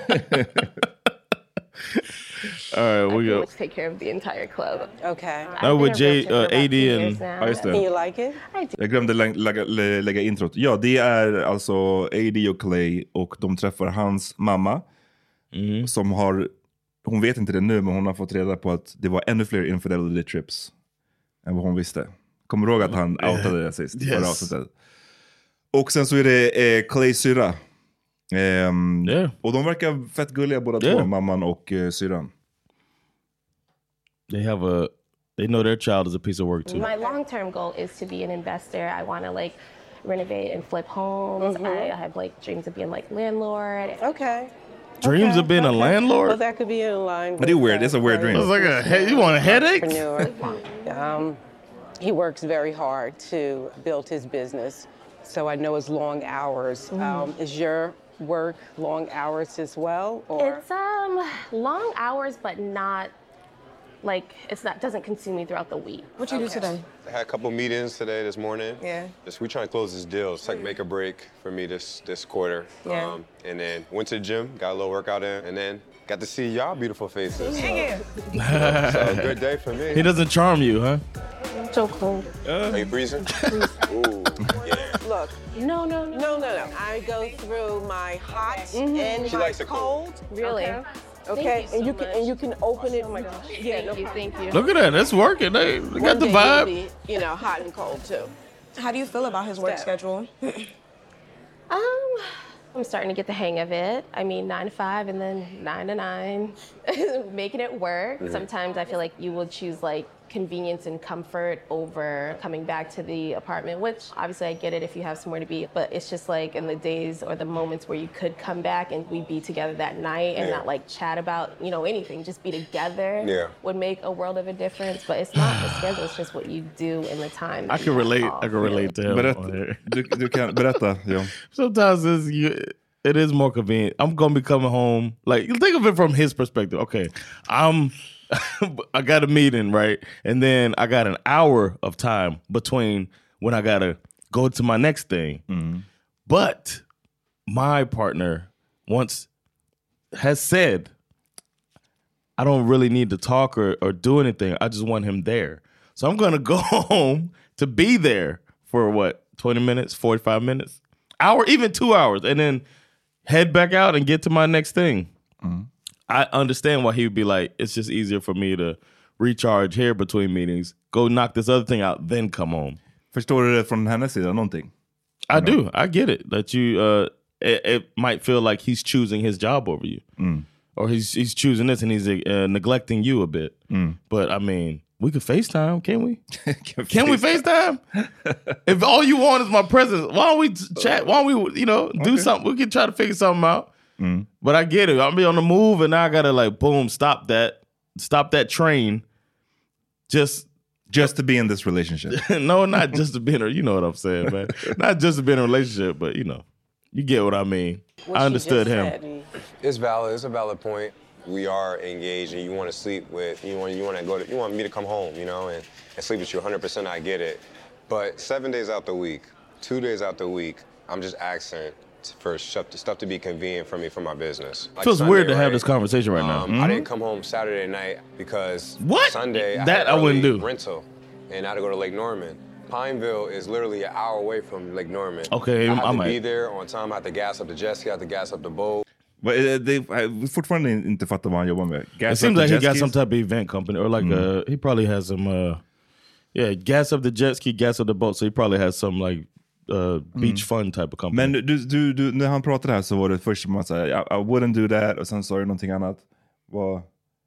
All right, we go. Take care of the entire club. Okay. That with J, uh, A D and... Ja, just det. And you like it? I do. Jag glömde lä lägga, lä lägga introt. Ja, det är alltså A D och Clay, och de träffar hans mamma. Mm. Som har, hon vet inte det nu, men hon har fått reda på att det var ännu fler infidelity trips än vad hon visste. Kommer du ihåg att han outade det sist? Yes. Förra avsnittet? Och sen så är det eh, Clays syra. Ehm, Yeah. Och de verkar fett gulliga båda Yeah. två, mamman och eh, syran. They have a... They know their child is a piece of work too. My long-term goal is to be an investor. I want to like renovate and flip homes. I have like dreams of being like landlord. Okay. Dreams of being a landlord? Well, that could be in line. But it's weird. It's a weird dream. It's like a he- you want a headache? Um, he works very hard to build his business, so I know his long hours. Um, is your work long hours as well, or It's um long hours, but not like it's not doesn't consume me throughout the week. What you do today? I had a couple meetings today, this morning. Yeah. Just we trying to close this deal. It's like make or break for me this this quarter. Yeah. Um, and then went to the gym, got a little workout in, and then got to see y'all beautiful faces. So, Yeah. so good day for me. He doesn't charm you, huh? So cold. Are you freezing? Ooh, yeah. Look. No, no, no. No, no, no. I go through my hot Mhm. and She my likes it cold. cold. Really? Okay. Thank Okay, you so and you can and you can open it. Oh my gosh. Yeah, Thank no you, problem. thank you. Look at that. That's working. They, they got One the day vibe. you'll be, you know, hot and cold too. How do you feel about his work Step. schedule? Um, I'm starting to get the hang of it. I mean, nine to five and then nine to nine, making it work. Mhm. Sometimes I feel like you will choose like convenience and comfort over coming back to the apartment, which obviously I get it if you have somewhere to be, but it's just like in the days or the moments where you could come back and we'd be together that night and Yeah. not like chat about, you know, anything, just be together Yeah. would make a world of a difference. But it's not the schedule, it's just what you do in the time. I can relate. I can relate to him. Berätta, on here. du, du kan berätta, John. Sometimes it's, you, it is more convenient. I'm gonna be coming home. Like, you think of it from his perspective. Okay, I'm. I got a meeting, right? And then I got an hour of time between when I gotta go to my next thing. But my partner once has said, I don't really need to talk or, or do anything. I just want him there. So I'm gonna go home to be there for what, twenty minutes, forty-five minutes, hour, even two hours, and then head back out and get to my next thing. I understand why he would be like, it's just easier for me to recharge here between meetings, go knock this other thing out, then come home. Förstår du det från hennes sida någonting? I do. I get it. That you, uh, it, it might feel like he's choosing his job over you. Mm. Or he's he's choosing this and he's uh, neglecting you a bit. Mm. But I mean, we could FaceTime, can we? Can we FaceTime? If all you want is my presence, why don't we chat? Why don't we, you know, do Okay. something? We can try to figure something out. Mm. But I get it. I'll be on the move and now I gotta like, boom, stop that, stop that train. Just, just to be in this relationship. No, not just to be in a, you know what I'm saying, man. Not just to be in a relationship, but you know, you get what I mean. What I she understood just him. said. It's valid. It's a valid point. We are engaged, and you want to sleep with you want you want to go to you want me to come home, you know, and, and sleep with you one hundred percent. I get it, but seven days out the week, two days out the week, I'm just asking for stuff to, stuff to be convenient for me for my business. Like Feels Sunday, weird to have right? this conversation right now. Um, I didn't come home Saturday night because What? Sunday I That had I wouldn't early do. rental, and I had to go to Lake Norman. Pineville is literally an hour away from Lake Norman. Okay, I have I to might- be there on time. I have to gas up the jet ski. I have to gas up the boat. But, eh, det är fortfarande inte fattar vad han jobbar med. It Gas seems up like the he jet got skis? some type of event company or like Mm. uh he probably has some uh yeah, gas up the jet ski, gas up the boat. So he probably has some like uh beach fun type of company. Men du, du, du, när han pratade här så var det först som att säga I, I wouldn't do that och sen sa du någonting annat. Vad?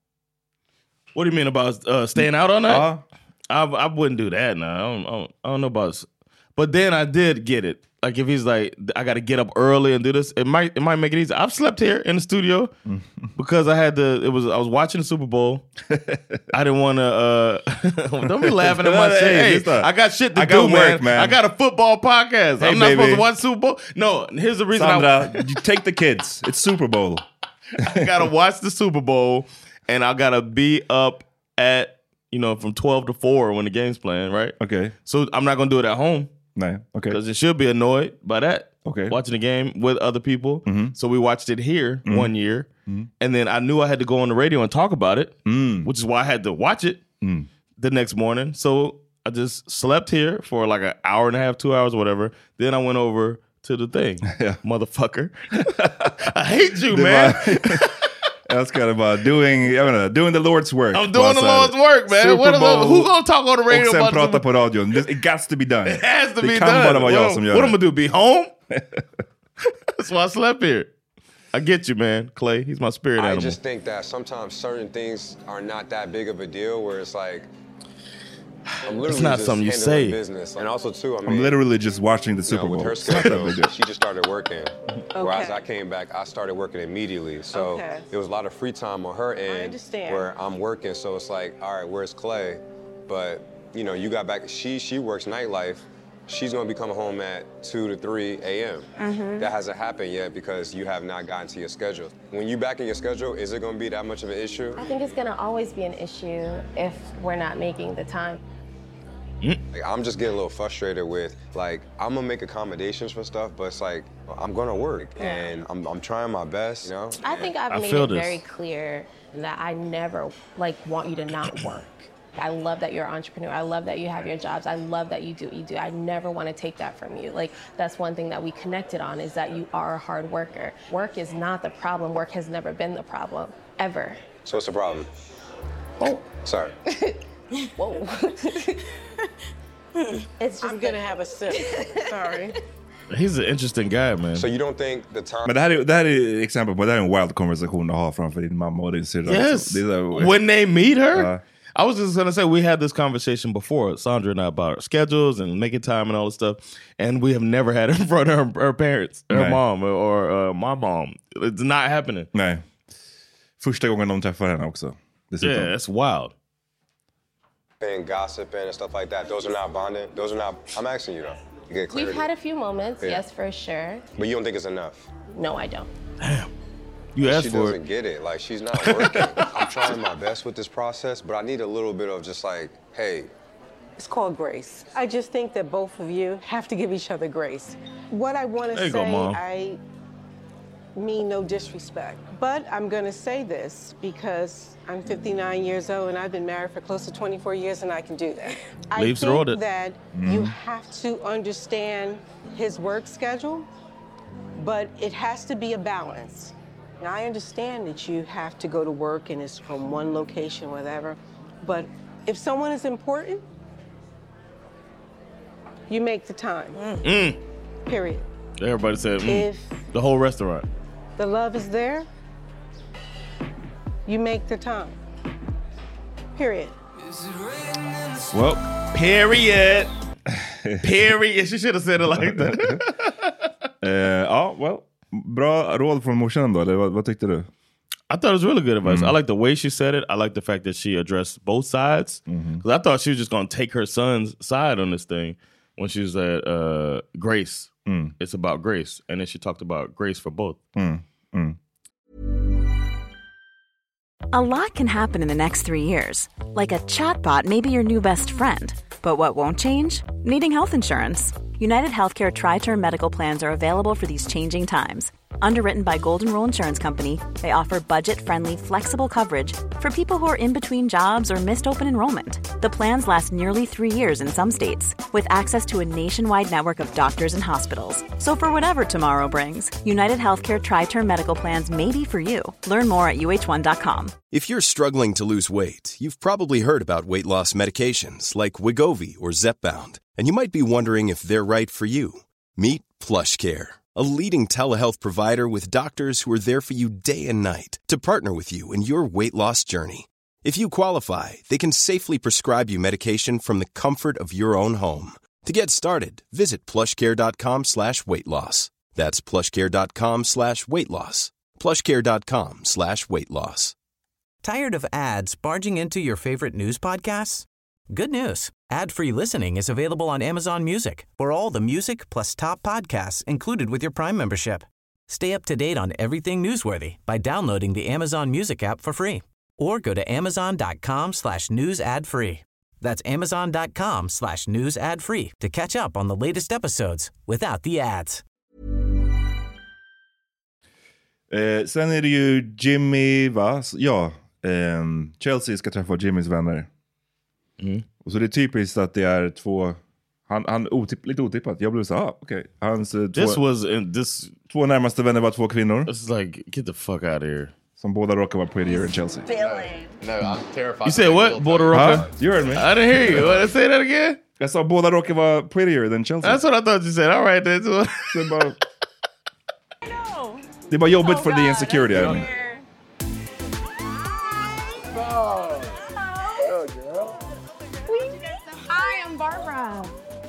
What do you mean about uh, staying out all night? Uh, I I wouldn't do that. Now I don't, I don't I don't know about. s- But then I did get it. Like if he's like, I got to get up early and do this, it might it might make it easy. I've slept here in the studio because I had to. It was I was watching the Super Bowl. I didn't want to. Uh, don't be laughing at my Hey, shit. Hey, just, uh, I got shit to I do, got man. work, man. I got a football podcast. Hey, I'm not supposed baby. to watch Super Bowl. No, here's the reason. Sandra, I, you take the kids. It's Super Bowl. I gotta watch the Super Bowl, and I gotta be up at you know from twelve to four when the game's playing, right? Okay. So I'm not gonna do it at home. Nej, okay. Because it should be annoyed by that. Okay. Watching the game with other people. So we watched it here Mhm. one year. Mhm. And then I knew I had to go on the radio and talk about it, Mm. which is why I had to watch it Mm. the next morning. So I just slept here for like an hour and a half, two hours, whatever. Then I went over to the thing. Motherfucker. I hate you, Det man. var- Jag älskar det bara doing, jag menar, doing the Lord's work. I'm doing Bara the så här, Lord's work, man. Super What is- Bowl, who gonna talk on the radio och sen about prata Super- på radion. This- It has to be done. It has to det be kan done. bara vara jag What- som gör What det. am I gonna do? Be home? That's why I slept here. I get you, man. Clay, he's my spirit I animal. just think that sometimes certain things are not that big of a deal where it's like, I'm literally not just something you handling say. business. And also, too, I mean, I'm literally just watching the you Super know, with Bowl. her It's not that schedule, big a deal. she just started working. Whereas Okay. I came back, I started working immediately. So Okay. there was a lot of free time on her end understand. where I'm working. So it's like, all right, where's Clay? But, you know, you got back, she she works nightlife. she's gonna be coming home at two to three a.m. Mhm. That hasn't happened yet because you have not gotten to your schedule. When you back in your schedule, is it gonna be that much of an issue? I think it's gonna always be an issue if we're not making the time. Like, I'm just getting a little frustrated with, like, I'm gonna make accommodations for stuff, but it's like, I'm gonna work, Yeah. and I'm, I'm trying my best, you know? I think I've I made feel it this. very clear that I never like want you to not work. I love that you're an entrepreneur. I love that you have your jobs. I love that you do what you do. I never want to take that from you. Like, that's one thing that we connected on is that you are a hard worker. Work is not the problem. Work has never been the problem, ever. So what's the problem? Oh. Sorry. Whoa. It's just I'm gonna have a sip. Sorry. He's an interesting guy, man. So you don't think the time... Men det här är, det här är exempel på det här är en wild konversation att ha framför din mamma och din syrra. Yes. Det är där- When they meet her, Uh, I was just gonna say we had this conversation before, Sandra and I, about our schedules and making time and all this stuff, and we have never had it in front of her, her parents, her Nej. mom or uh, my mom. It's not happening. Nej. Första gången de träffar henne också. Dessutom. Yeah, it's wild. And gossiping and stuff like that, those are not bonding. Those are not... I'm asking you, though. You get We've clarity. had a few moments, Yeah. yes, for sure. But you don't think it's enough? No, I don't. You asked she for doesn't get it. Like, she's not working. I'm trying my best with this process, but I need a little bit of just like, hey. It's called grace. I just think that both of you have to give each other grace. What I want There to you go, say, Mom. I mean no disrespect, but I'm going to say this because I'm fifty-nine years old and I've been married for close to twenty-four years, and I can do that. I Leaves think loaded. that Mhm. you have to understand his work schedule, but it has to be a balance. Now, I understand that you have to go to work and it's from one location, whatever, but if someone is important, you make the time. Mm. Period. Everybody said mm. If the whole restaurant. the love is there, you make the time. Period. Well, period. Period. She should have said it like that. Eh, ja, well. Bra råd från morsan då, eller vad, vad tyckte du? I thought it was really good advice. I like the way she said it. I like the fact that she addressed both sides. Because I thought she was just going to take her son's side on this thing when she was at uh, Grace. It's about Grace. And then she talked about Grace for both. Mm. Mm. A lot can happen in the next three years. Like a chatbot may be your new best friend. But what won't change? Needing health insurance. United Healthcare Tri-Term Medical Plans are available for these changing times. Underwritten by Golden Rule Insurance Company, they offer budget-friendly, flexible coverage for people who are in between jobs or missed open enrollment. The plans last nearly three years in some states, with access to a nationwide network of doctors and hospitals. So for whatever tomorrow brings, United Healthcare Tri-Term Medical Plans may be for you. Learn more at U H one dot com. If you're struggling to lose weight, you've probably heard about weight loss medications like Wegovy or Zepbound, and you might be wondering if they're right for you. Meet PlushCare, a leading telehealth provider with doctors who are there for you day and night to partner with you in your weight loss journey. If you qualify, they can safely prescribe you medication from the comfort of your own home. To get started, visit plushcare.com slash weight loss. That's plushcare.com slash weight loss. plushcare.com slash weight loss. Tired of ads barging into your favorite news podcasts? Good news. Ad-free listening is available on Amazon Music for all the music plus top podcasts included with your Prime membership. Stay up to date on everything newsworthy by downloading the Amazon Music app for free or go to amazon.com slash news ad free. That's amazon.com slash news ad free to catch up on the latest episodes without the ads. Eh, sen är det ju Jimmy, va? Ja, ehm, Chelsea ska träffa Jimmys vänner. Mm. Och så det är typiskt att det är två, han, han otipp, lite otippat. Jag blev så, ah, okej. Okay. Hans eh, This två, was in this två närmaste vänner var två kvinnor. It's like, get the fuck out of here. Som båda råkar vara prettier in Chelsea. No, I'm terrified. You said what? Border Rocker? Huh? You heard me. I didn't hear you. What, say that again? Jag sa båda råkar vara prettier than Chelsea. That's what I thought you said. All right, then. Det är bara, det är bara jobbigt för the insecurity. I mean. Hi, I'm Barbara.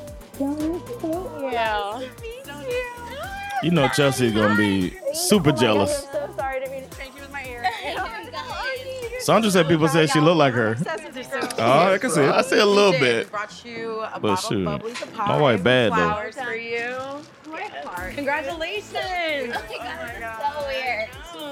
Yeah. You know Chelsea's gonna be super jealous. I'm so sorry to be to change you with my ear. Sandra said people said she looked like her. Ja, jag kan se. I see a little We did. bit. We brought you a But bottle shoot, of bubbly to my wife bad though. flowers for you. Congratulations. Oh my God, so weird.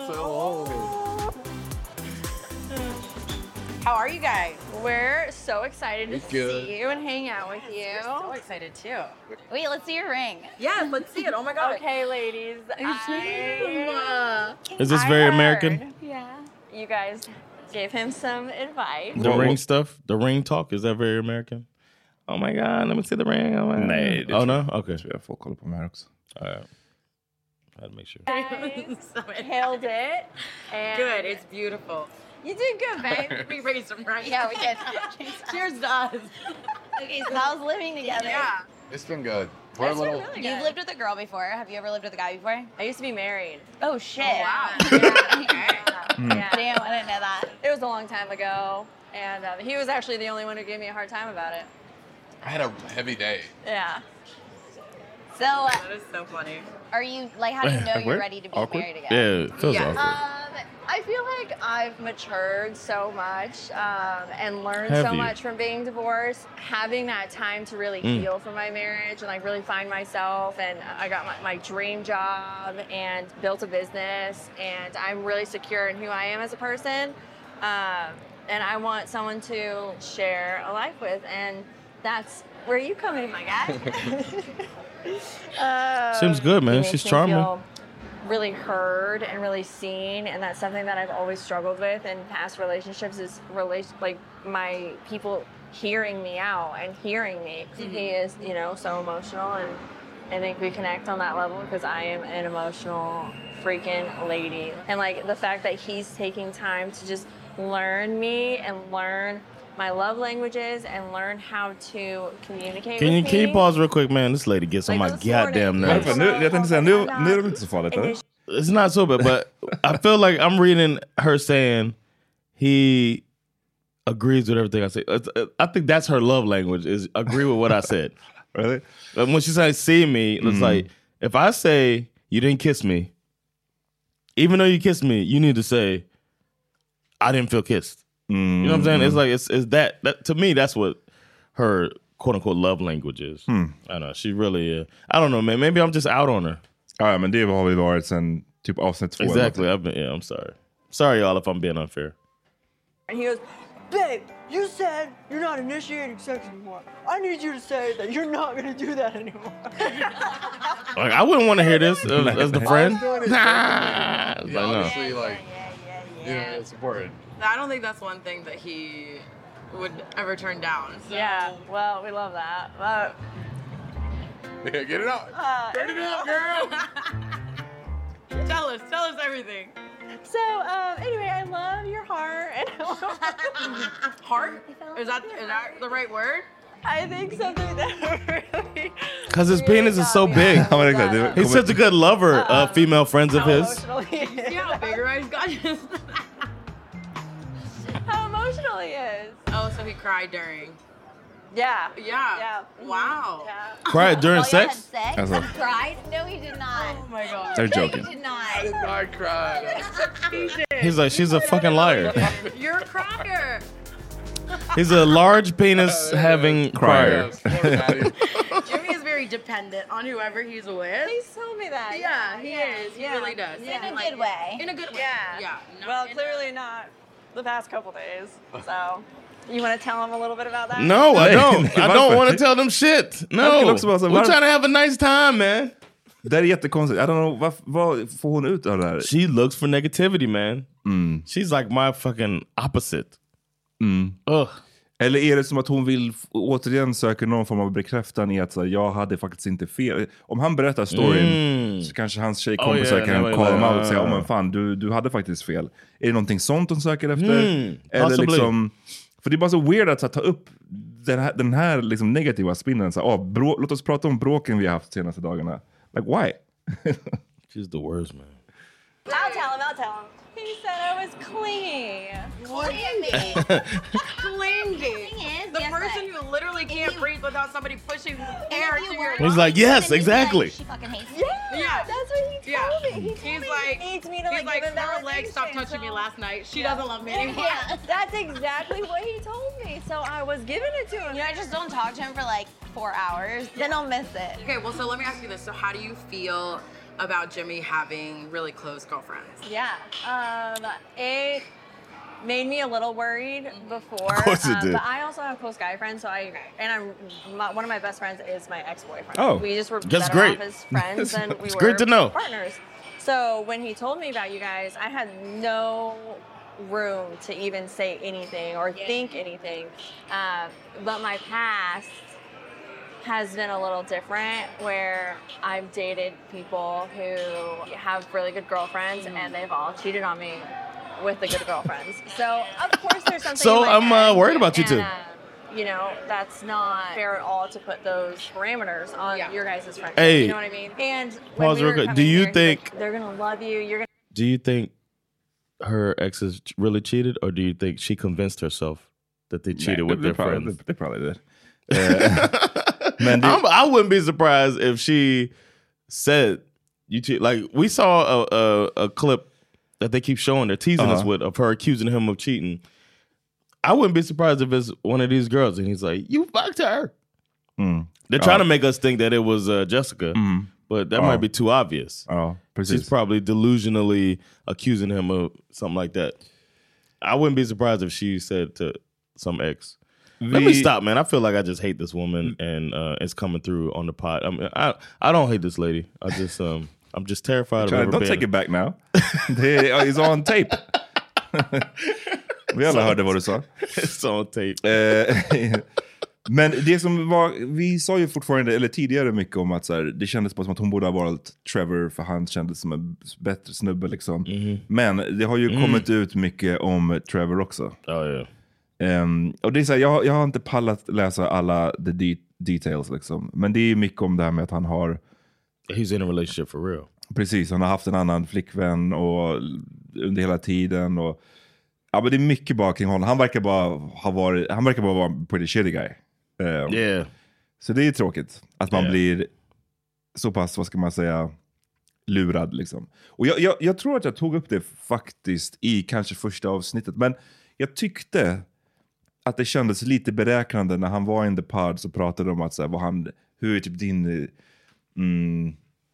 How are you guys? We're so excited to Good. see you and hang out with you. We're so excited too. Wait, let's see your ring. Yeah, let's see it. Oh my God. Okay, ladies. I, Is this I very heard, American? Yeah. You guys gave him some advice. The ring stuff, the ring talk, is that very American? Oh my God, let me see the ring. Oh, my Nej, God. det Oh tror no? jag- Okay. jag tror jag får kolla på de här också. All right. I had to make sure. Hailed it. And Good. It's beautiful. You did good, babe. We raised them right. Yeah, we did. Cheers to us. Okay, so how's living together? Yeah. It's been good. We're a It's been little. really You've good. lived with a girl before. Have you ever lived with a guy before? I used to be married. Oh shit. Oh, wow. Yeah. Damn, I didn't know that. It was a long time ago, and uh, he was actually the only one who gave me a hard time about it. I had a heavy day. Yeah. So, uh, That is so funny. are you like? How do you know you're Weird? ready to be Awkward? married again? Yeah, it feels Yeah. awkward. Um, I feel like I've matured so much um, and learned Have so you? much from being divorced. Having that time to really Mm. heal from my marriage and like really find myself, and I got my, my dream job and built a business, and I'm really secure in who I am as a person. Um, and I want someone to share a life with, and that's where you come in, my guy. Um, Seems good, man. it makes She's me charming. feel really heard and really seen, and that's something that I've always struggled with in past relationships is relation like my people hearing me out and hearing me. Mm-hmm. He is, you know, so emotional, and I think we connect on that level because I am an emotional freaking lady. And like the fact that he's taking time to just learn me and learn my love languages and learn how to communicate Can with you, me. can you pause real quick, man? This lady gets on my goddamn nerves. Varför? Nu, jag tänkte säga, nu, nu är det inte så farligt, eller? It's not so bad, but I feel like I'm reading her saying he agrees with everything I say. It's- uh, I think that's her love language, is agree with what I said. Really? And when she says see me, it's Mhm. like, if I say you didn't kiss me, even though you kissed me, you need to say I didn't feel kissed. You know what I'm saying? It's like it's it's that that to me that's what her quote unquote love language is. Hmm. I don't know. She really uh, I don't know, man. Maybe I'm just out on her. Ja, men det har vi varit sen typ avsnitt två. Exactly. I've been, yeah, I'm sorry. Sorry y'all if I'm being unfair. And he goes, babe, you said you're not initiating sex anymore. I need you to say that you're not going to do that anymore. Like I wouldn't want to hear this as, as the friend. Doing it Nah. It's Yeah, like, no. obviously, like, you know, it's important. I don't think that's one thing that he would ever turn down. So. Yeah, well, we love that. But Yeah, get it out. Uh, Turn it up, girl. Tell us, tell us everything. So, um, anyway, I love your heart. And Heart? Is that is that the right word? I think something that really Cause his penis is so big. Ja, men exakt. Det He's kommer- such a good lover of female friends of his. See how bigger I've got? how emotional he is. Oh, so he cried during. Yeah. Yeah. Yeah. Wow. Yeah. Cried during Oh, y'all had sex? sex? That's all. Cried? No, he did not. Oh my god. They're He joking. did not. I did not cry. He's like, she's a fucking liar. You're a crier. He's a large penis having crier. Jimmy is very dependent on whoever he's with. He's told me that. Yeah, he yeah, is. He yeah. really does. In a Like, good way. In a good way. Yeah. Yeah. Not Well, in a- clearly not the past couple days. So, you want to tell him a little bit about that? No, I Nej, don't. nej, I varför? don't want to tell them shit. Jag No. skulle också vara så, We're varför- trying to have a nice time, man. Det är jättekonstigt. I don't know, vad, vad får hon ut av det här? She looks for negativity, man. Mm. She's like my fucking opposite. Mm. Ugh. Eller är det som att hon vill f- återigen söka någon form av bekräftan i att så här, jag hade faktiskt inte fel. Om han berättar storyn Mm. så kanske hans Oh, tjejkompisar yeah, kan nej, call nej, him nej, out och säga, nej. oh, men fan, du, du hade faktiskt fel. Är det någonting sånt hon söker efter? Mm, Eller possibly. liksom, för det är bara så weird att så, här, ta upp den här, den här liksom, negativa spinnen. Så, här, oh, brå, låt oss prata om bråken vi har haft de senaste dagarna. Like, why? She's the worst, man. I'll tell him. I'll tell him. He said I was clingy. What do you mean? Clingy. Thing is, The yes, person but who literally can't breathe without somebody pushing air if to you your weren't He's like, clingy, yes, then you'd be like, exactly. She fucking hates me. Yeah, Yeah. that's what he Yeah. told me. He's like, needs me to he's like, like, give him her leg validation, stopped touching me so- last night. She Yeah. doesn't love me anymore. Yeah, that's exactly what he told me. So I was giving it to him. You know, I just don't talk to him for like four hours. Then I'll miss it. Okay, well, so let me ask you this. So how do you feel about Jimmy having really close girlfriends? Yeah. Um, it made me a little worried before. Of course it um, did. But I also have close guy friends, so I and I'm my, one of my best friends is my ex-boyfriend. Oh, we just were that's better great. off as friends than we It's were great to know. partners. So when he told me about you guys, I had no room to even say anything or think anything. Um, but my past has been a little different, where I've dated people who have really good girlfriends and they've all cheated on me with the good girlfriends. So of course there's something So in my I'm, uh, head, worried about you and, too. uh, you know, that's not fair at all to put those parameters on your guys' friendship. Hey. You know what I mean? And when Pause we real were quick. Do coming you here, he's think- like, they're gonna love you? You're gonna Do you think her exes really cheated, or do you think she convinced herself that they cheated Nej, with det, their det probably, friends? det, det probably did. Eh, men det, I'm, I wouldn't be surprised if she said you cheat. Like we saw a, a a clip that they keep showing, they're teasing us Uh-huh. with, of her accusing him of cheating. I wouldn't be surprised if it's one of these girls and he's like, "You fucked her." mm, They're ja, trying to make us think that it was uh, Jessica, Mm. but that Ja. might be too obvious. Ja, precis. She's probably delusionally accusing him of something like that. I wouldn't be surprised if she said to some ex, "Let me Vi- stop, man. I feel like I just hate this woman, and uh, it's coming through on the pod. I mean, I I don't hate this lady. I just um I'm just terrified of Try, ever don't being." take it back now. Det är is on tape. Vi alla hörde vad du sa. It's on tape. Eh, Men det som var, vi sa ju fortfarande, eller tidigare mycket om att så här, det kändes bara som att hon borde ha varit Trevor, för han kändes som en bättre snubbe liksom. Mm-hmm. Men det har ju Mm. kommit ut mycket om Trevor också. Oh, yeah. Um, och det är så här, jag, jag har inte pallat läsa alla the de- details liksom. Men det är mycket om det här med att han har... He's in a relationship for real. Precis, han har haft en annan flickvän och under hela tiden. Och, ja, men det är mycket bara kring honom. Han verkar bara ha varit, han verkar bara vara en pretty shitty guy. Um, Yeah. Så det är tråkigt att man Yeah. blir så pass, vad ska man säga, lurad liksom. Och jag, jag, jag tror att jag tog upp det faktiskt i kanske första avsnittet. Men jag tyckte att det kändes lite beräknande när han var in the pod, så pratade de om att så här, vad han, hur är typ din mm,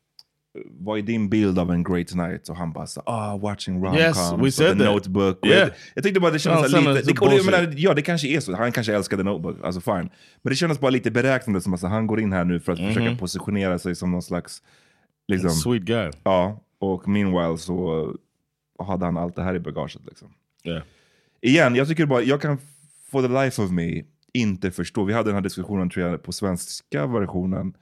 vad är din bild av en great night? Och han bara så ah, watching romcoms, Yes, we och said The that. Notebook. Och Yeah. jag, jag tyckte bara det kändes No, så här son, lite, it's det, och det, jag bullshit. menar, ja det kanske är så, han kanske älskar The Notebook, alltså fine. Men det kändes bara lite beräknande, som att så, han går in här nu för att Mhm. försöka positionera sig som någon slags liksom, Sweet guy. Ja, och meanwhile så hade han allt det här i bagaget liksom. Yeah. Igen, jag tycker bara, jag kan for the life of me inte förstå. Vi hade den här diskussionen tror jag på svenska versionen.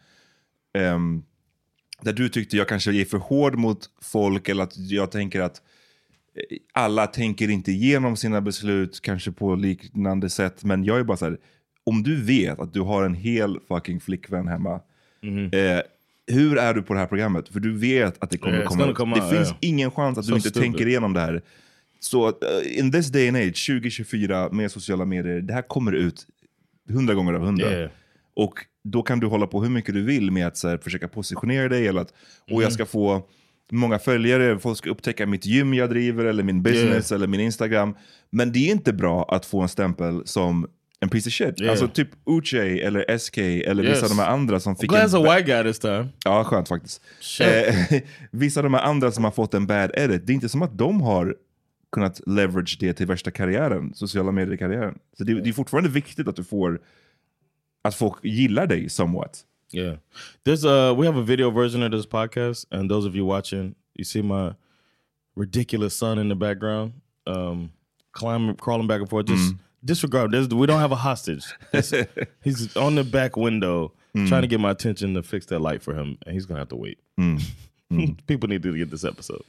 Um, där du tyckte jag kanske är för hård mot folk, eller att jag tänker att eh, alla tänker inte igenom sina beslut kanske på liknande sätt. Men jag är bara så här, om du vet att du har en hel fucking flickvän hemma, Mm-hmm. eh, hur är du på det här programmet? För du vet att det kommer Yeah, it's komma gonna ut. come Det out, finns yeah. ingen chans att So du inte stupid. tänker igenom det här. Så uh, in this day and age, tjugo tjugofyra med sociala medier, det här kommer ut hundra gånger av hundra. Yeah. Och då kan du hålla på hur mycket du vill med att så här, försöka positionera dig, eller att och Mm. jag ska få många följare, folk ska upptäcka mitt gym jag driver, eller min business, Yeah. eller min Instagram. Men det är inte bra att få en stämpel som en piece of shit. Yeah. Alltså typ Uche eller S K eller Yes. vissa av de här andra som fick Glad it's en... a white guy this time. Ja, skönt faktiskt. Shit. Eh, vissa av de här andra som har fått en bad edit, det är inte som att de har kunnat leverage det till värsta karriären, sociala medier-karriären. Så det, det är fortfarande viktigt att du får, att folk gillar dig somewhat. Yeah. There's a we have a video version of this podcast, and those of you watching, you see my ridiculous son in the background, um, climbing, crawling back and forth. Just disregard. There's, we don't have a hostage. It's- he's on the back window Mm. trying to get my attention to fix that light for him, and he's gonna have to wait. Mm. Mm. People need to get this episode.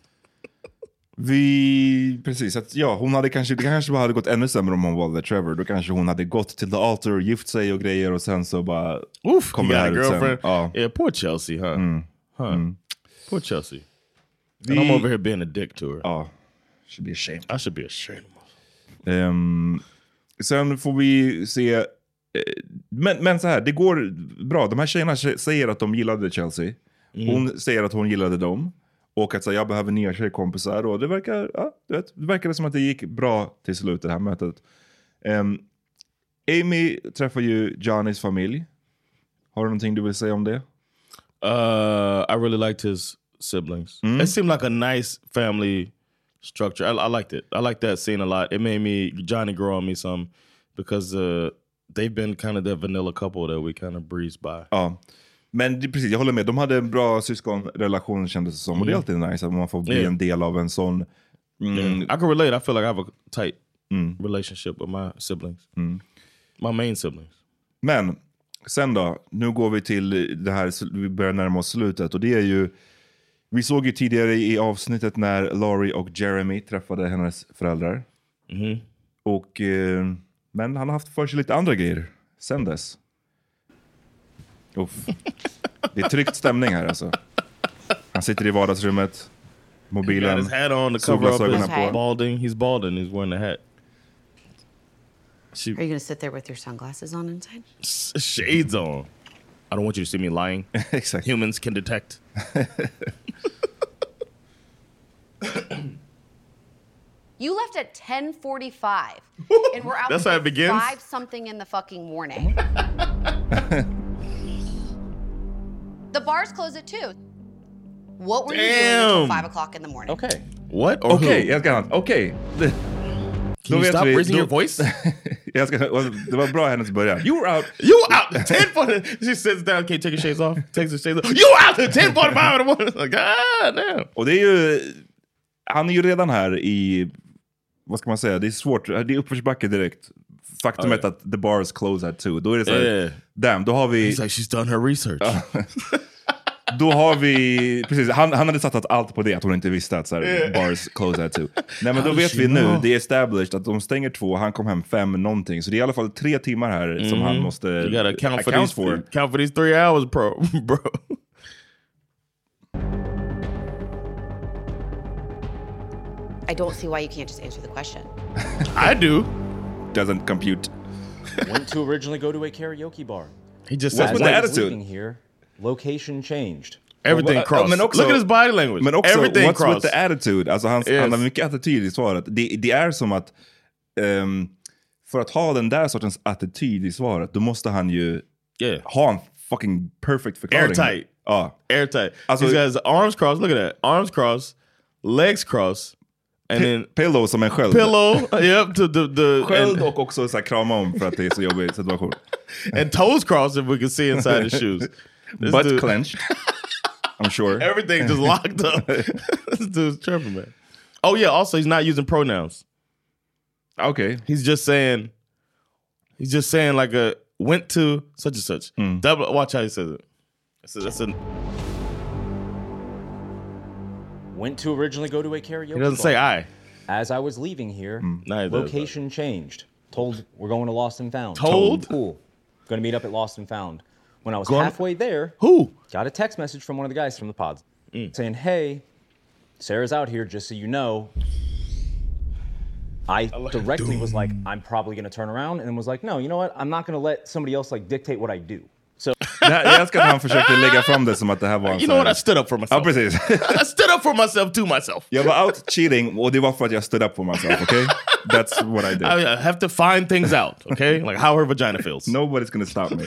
Vi, precis, att, ja, hon hade kanske, det kanske bara hade gått ännu sämre om hon valde Trevor. Då kanske hon hade gått till the altar, gift sig och grejer, och sen så bara Oof, kommer you det got här a ut sen. girlfriend? Ja. Yeah, poor Chelsea, huh? Mm. Huh. Mm. Poor Chelsea. Vi- And I'm over here being a dick to her. Ja, should be ashamed. I should be ashamed. Ehm, sen får vi se, eh, men, men så här, det går bra. De här tjejerna säger att de gillade Chelsea. Mm. Hon säger att hon gillade dem. Och att säga jag behöver nya tjejkompisar. Och det verkar, ja, du vet, det verkar som att det gick bra till slut det här mötet. Um, Amy träffar ju Johnnys familj. Har du någonting du vill säga om det? Uh, I really liked his siblings. Mm. It seemed like a nice family structure. I, I liked it. I liked that scene a lot. It made me Johnny grow on me some because uh, they've been kind of that vanilla couple that we kind of breezed by. Ja, men det, precis, jag håller med. De hade en bra syskonrelation kändes det som. Och det är alltid nice att man får bli Yeah. en del av en sån... Mm, Yeah. I can relate. I feel like I have a tight mm. relationship with my siblings. Mm. My main siblings. Men sen då, nu går vi till det här, vi börjar närma oss slutet. Och det är ju, vi såg ju tidigare i avsnittet när Laurie och Jeremy träffade hennes föräldrar. Mm-hmm. Och, eh, men han har haft för sig lite andra grejer sen dess. Uff. Det är tryckt stämning här alltså. Han sitter i vardagsrummet, mobilen, He got his hat on to cover up solglasögonen his på. balding. He's balding. He's wearing the hat. She, Are you going to sit there with your sunglasses on inside? s- shades on. I don't want you to see me lying. Exactly. Humans can detect. You left at ten forty-five, and we're out That's how it begins? five something in the fucking morning. The bars close at two. What were you doing until Damn. five o'clock in the morning? Okay. What? Or Okej, who? jag ska okej. Det- Can you vet stop vi- raising då- your voice? jag ska, det var bra hennes början. You were out. You out ten forty. She sits down. Can't take her shades off. Takes her shades off. You out at ten forty-five in the morning. Like, ah, damn. Och det är ju, han är ju redan här i, vad ska man säga, det är svårt, det är uppförsbacke direkt. Faktumet Oh, yeah. att the bars close at two. Då är det så här, Yeah. damn, då har vi... He's like, she's done her research. Då har vi, precis, han, han hade satt allt på det, att hon inte visste att så här, Yeah. bars close at two. Nej men How då does vet she vi nu, know? det är established att de stänger två, han kom hem fem någonting. Så det är i alla fall tre timmar här som han måste You gotta account for, account these, for. count for these three hours, bro. bro. I don't see why you can't just answer the question. I do. Doesn't compute. Went to originally go to a karaoke bar. He just What's said with the As I was attitude? leaving here, location changed. everything Well, crossed. men också- Look at his body language. Men också, everything what's crossed. with the attitude? Alltså han, Yes. han har mycket attityd i svaret. Det, det är som att ehm, för att ha den där sortens attityd i svaret, då måste han ju Yeah. ha en fucking perfect förklaring. Airtight. Ja. Airtight. Alltså- He's got his arms crossed. Look at that. Arms crossed, legs crossed, and P- then pillow som en sköld. pillow. Yep. To the the Sköld and, och också så här krama om för att det är så jobbig situation. and toes crossed if we can see inside his shoes. This Butt dude- clenched. I'm sure. Everything just locked up. This dude's tripping, man. Oh yeah. Also, he's not using pronouns. Okay. He's just saying. He's just saying like a went to such and such. Mm. Double. Watch how he says it. That's a, that's a, Went to originally go to a karaoke he doesn't bar. say I. As I was leaving here, No, he doesn't. location changed. Told we're going to Lost and Found. Told? Cool. Going to meet up at Lost and Found. When I was Gone- halfway there, Who? got a text message from one of the guys from the pods saying, "Hey, Sarah's out here. Just so you know." I directly was like, "I'm probably going to turn around," and then was like, "No, you know what? I'm not going to let somebody else like dictate what I do." So Det här, jag älskar att han försökte lägga fram det som att det här var en You så know här- what? I stood up for myself. Ja, precis. I stood up for myself to myself. Jag var out cheating och det var för att jag stood up for myself, okay? That's what I did. I I have to find things out, okay? Like how her vagina feels. Nobody's gonna stop me.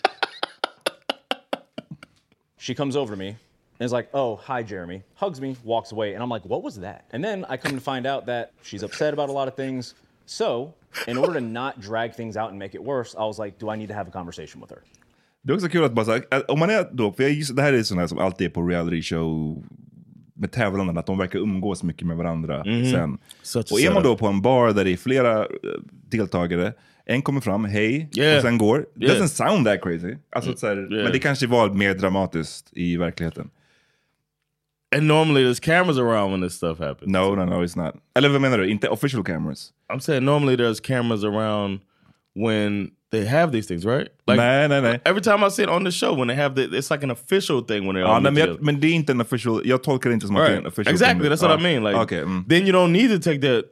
she comes over to me and is like, "Oh, hi, Jeremy." Hugs me, walks away, and I'm like, "What was that?" And then I come to find out that she's upset about a lot of things. So, in order to not drag things out and make it worse, I was like, "Do I need to have a conversation with her?" Det är också kul att bara så här, att om man är då, för jag gissar, det här är sån här som alltid är på reality show med tävlanden, att de verkar umgås mycket med varandra Mhm. sen. Such a Och är man setup. då på en bar där det är flera eh, deltagare, en kommer fram, hej, Yeah. och sen går. It Yeah. doesn't sound that crazy. Alltså, så här, Yeah. Men det kanske var mer dramatiskt i verkligheten. And normally there's cameras around when this stuff happens. No, no, no, it's not. Eller vad menar du? Inte official cameras? I'm saying normally there's cameras around when they have these things, right? Nej, nej, nej. Every time I see it on the show, when they have the, it's like an official thing when they're Ja, on nej, the men, jag, men det är inte en official, jag tolkar det inte som att det är en official Exactly, thing. that's what Ja. I mean. Like, Okay, mm. then you don't need to take that.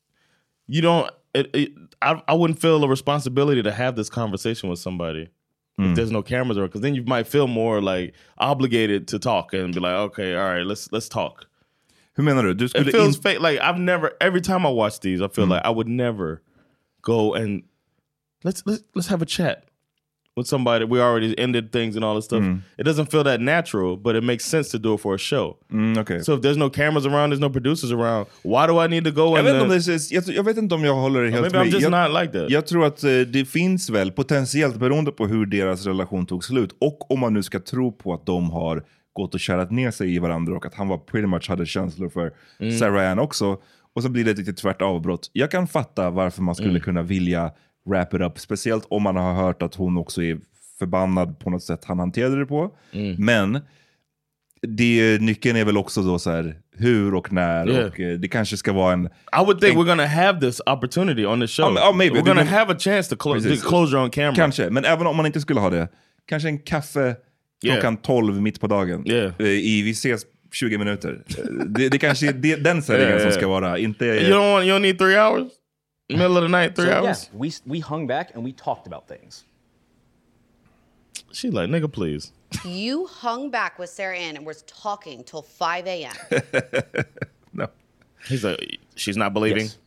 You don't. It, it, I I wouldn't feel a responsibility to have this conversation with somebody Mm. if there's no cameras around, because then you might feel more like obligated to talk and be like, okay, all right, let's let's talk. Hur menar du? Du skulle it feels in- fake. Like I've never. Every time I watch these, I feel Mm. like I would never go and let's let's let's have a chat with somebody. We already ended things and all this stuff. Mm. It doesn't feel that natural, but it makes sense to do it for a show. Mm, okay. So if there's no cameras around, there's no producers around. Why do I need to go? Jag and vet, inte om uh, det är, jag, jag vet inte om jag håller helt maybe I'm med. just Jag, not like that. jag tror att eh, det finns väl potentiellt, beroende på hur deras relation tog slut, och om man nu ska tro på att de har gått och kärat ner sig i varandra och att han var pretty much hade känslor för Mm. Sarah Ann också, och så blir det ett lite tvärt avbrott. Jag kan fatta varför man skulle Mm. kunna vilja wrap it up, speciellt om man har hört att hon också är förbannad på något sätt han hanterade det på. Mm. Men det, nyckeln är väl också då så här, hur och när, Yeah. och eh, det kanske ska vara en... I would think we're gonna have this opportunity on the show. Ja, maybe. We're gonna Du- have a chance to, clo- Precis. to close on camera. Kanske, men även om man inte skulle ha det, kanske en kaffe klockan Yeah. tolv mitt på dagen. Yeah. Eh, I, vi ses tjugo minuter. Eh, Det, det kanske är det, den sändningen Yeah, som yeah. ska vara, inte... You don't want, you don't need three hours? Middle of the night, three So, hours? yeah, we we hung back and we talked about things. She like, nigga, please. You hung back with Sarah Ann and was talking till five a.m. No. He's like, she's not believing. Yes.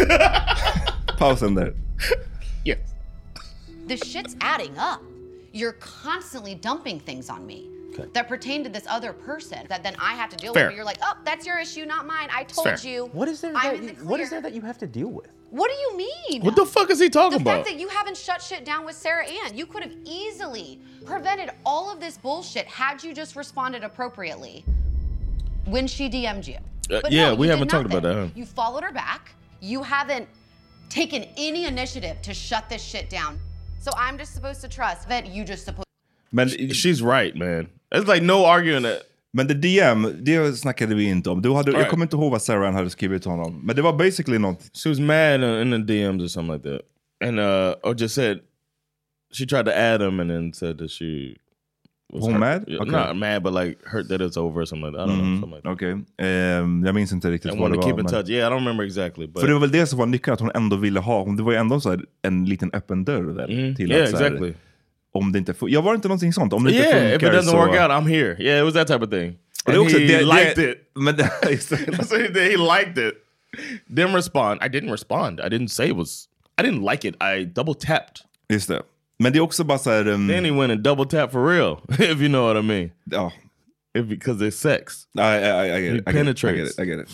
Pausen där. Yes. The shit's adding up. You're constantly dumping things on me that pertain to this other person that then I have to deal Fair. with. But you're like, oh, that's your issue, not mine. I told fair. you. What is there I'm that in the you- what is clear." there that you have to deal with? What do you mean? What the fuck is he talking The fact about? that you haven't shut shit down with Sarah Ann. You could have easily prevented all of this bullshit had you just responded appropriately when she D M'd you. Uh, But yeah, no, we you haven't did talked about nothing. that, huh? You followed her back. You haven't taken any initiative to shut this shit down. So I'm just supposed to trust that you just supposed. Men, She's right, man. It's like no arguing that. men det D M, det snackade vi inte om. Du hade, jag Right. kommer inte ihåg vad Sarah Ann hade skrivit till honom. Men det var basically något... She was mad uh, in the D Ms or something like that. And, uh, or just said, she tried to add him and then said that she was Hon hurt. mad? Yeah, Okay. Not mad, but like hurt that it's over or something like that. I don't know. Mm, Something like that. Okej. Ehm, jag minns inte riktigt I vad det wanted to var. keep in men- touch. Yeah, I don't remember exactly. But För det var väl det som var nyckeln, att hon ändå ville ha. Det var ju ändå så här en liten öppen dörr väl, Mm. till Yeah, att så här, exactly. om det inte funkar. Jag var inte någonting sånt. Om det inte yeah, if funkar it doesn't så... work out, I'm here. Yeah, it was that type of thing. Och det är And också- he det- det- liked it. Men det, just det. So he, he liked it. Didn't respond. I didn't respond. I didn't say it was... I didn't like it. I double tapped. Just det. Men det är också bara så här... Um, Then he went and double tapped for real, if you know what I mean. Ja. If, because it's sex. I, I, I, I, get He it, I, get it, I penetrates. get it. I get it.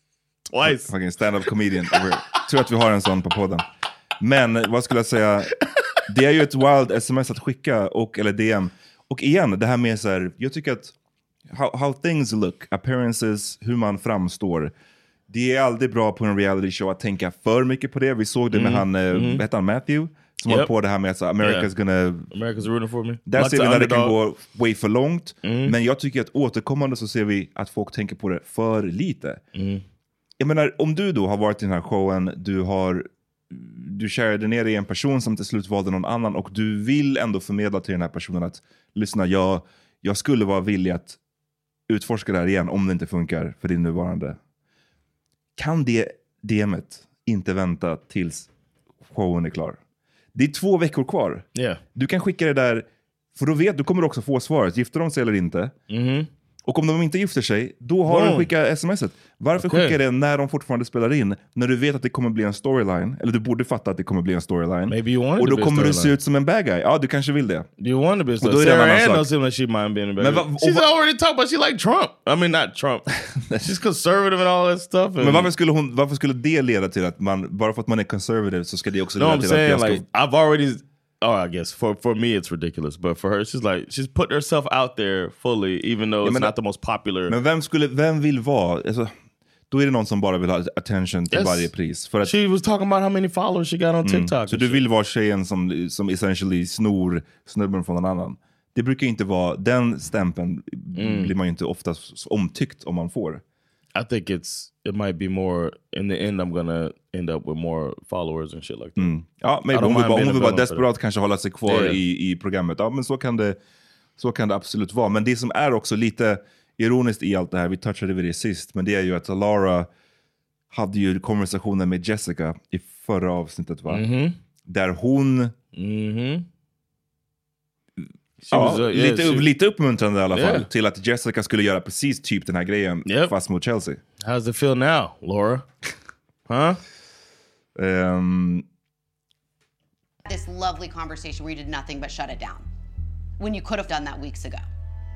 Twice. Fucking stand-up comedian. over here. Tror att vi har en sån på podden. Men vad skulle jag säga? Det är ju ett wild sms att skicka, och, eller D M. Och igen, det här med så här, jag tycker att how, how things look, appearances, hur man framstår. Det är aldrig bra på en reality show att tänka för mycket på det. Vi såg det med Mm, han, eh, mm. hette han Matthew? Som Yep. höll på det här med att så, America's Yeah. gonna... America's rooting for me. Där Lots ser vi of när det kan underdog. gå way för långt. Mm. Men jag tycker att återkommande så ser vi att folk tänker på det för lite. Mm. Jag menar, om du då har varit i den här showen, du har du kärade ner dig i en person som till slut valde någon annan, och du vill ändå förmedla till den här personen att lyssna, jag, jag skulle vara villig att utforska det här igen om det inte funkar för din nuvarande. Kan det D M:et inte vänta tills showen är klar? Det är två veckor kvar. Yeah. Du kan skicka det där, för då vet du kommer också få svaret, gifter de sig eller inte. Mm-hmm. Och om de inte gifter sig, då har Wow. du skickat smset. Varför Okay. skicka det när de fortfarande spelar in? När du vet att det kommer bli en storyline. Eller du borde fatta att det kommer bli en storyline. Maybe you want it och to då be a kommer du se storyline. ut som en bad guy. Ja, du kanske vill det. Do you want to be Och då är det en Sarah annan Ann sak. don't seem like she mind being a bad Men guy. va- och She's va- already talking about she like Trump. I mean, not Trump. She's conservative and all that stuff. And Men varför skulle, hon, varför skulle det leda till att man, bara för att man är conservative så ska det också no, leda I'm till att saying jag ska... like I've already. Oh, I guess for for me it's ridiculous, but for her she's like she's put herself out there fully, even though Ja, it's men- not the most popular. Men vem skulle, vem vill vara... Alltså, då är det någon som bara vill ha attention till Yes. varje pris. För att, She was talking about how many followers she got on TikTok. Mm. Så and du shit. vill vara tjejen som, som essentially snor snubben från någon annan. Det brukar inte vara, den stämpeln Mm. blir man ju inte oftast omtyckt om man får. I think it's it might be more in the end I'm gonna end up with more followers and shit like that. Mm. Ja, men I don't hon vill mind bara, being hon vill a bara villain for desperat kanske hålla sig kvar Yeah. i, i programmet. Ja, men så kan, det, så kan det absolut vara. Men det som är också lite ironiskt i allt det här, vi touchade vid det sist, men det är ju att Lara hade ju konversationen med Jessica i förra avsnittet, va? Mhm. Där hon Mhm. Ja, was, uh, yeah, lite, she- lite uppmuntrande i alla fall. Yeah. Till att Jessica skulle göra precis typ den här grejen fast mot Chelsea. How's it feel now, Laura? Huh? Um, This lovely conversation where you did nothing but shut it down. When you could have done that weeks ago.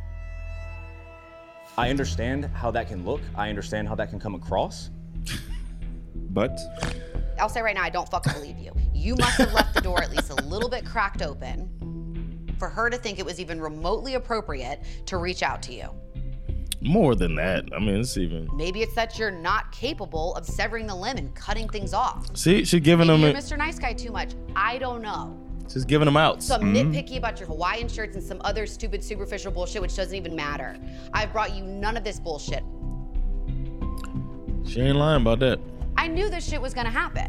I understand how that can look. I understand how that can come across. But I'll say right now, I don't fucking believe you. You must have left the door at least a little bit cracked open for her to think it was even remotely appropriate to reach out to you. More than that. I mean, it's even... Maybe it's that you're not capable of severing the limb and cutting things off. See, she's giving Maybe him... you're A, Mister Nice Guy too much. I don't know. she's giving him out. So I'm nitpicky about your Hawaiian shirts and some other stupid superficial bullshit which doesn't even matter. I've brought you none of this bullshit. She ain't lying about that. I knew this shit was gonna happen.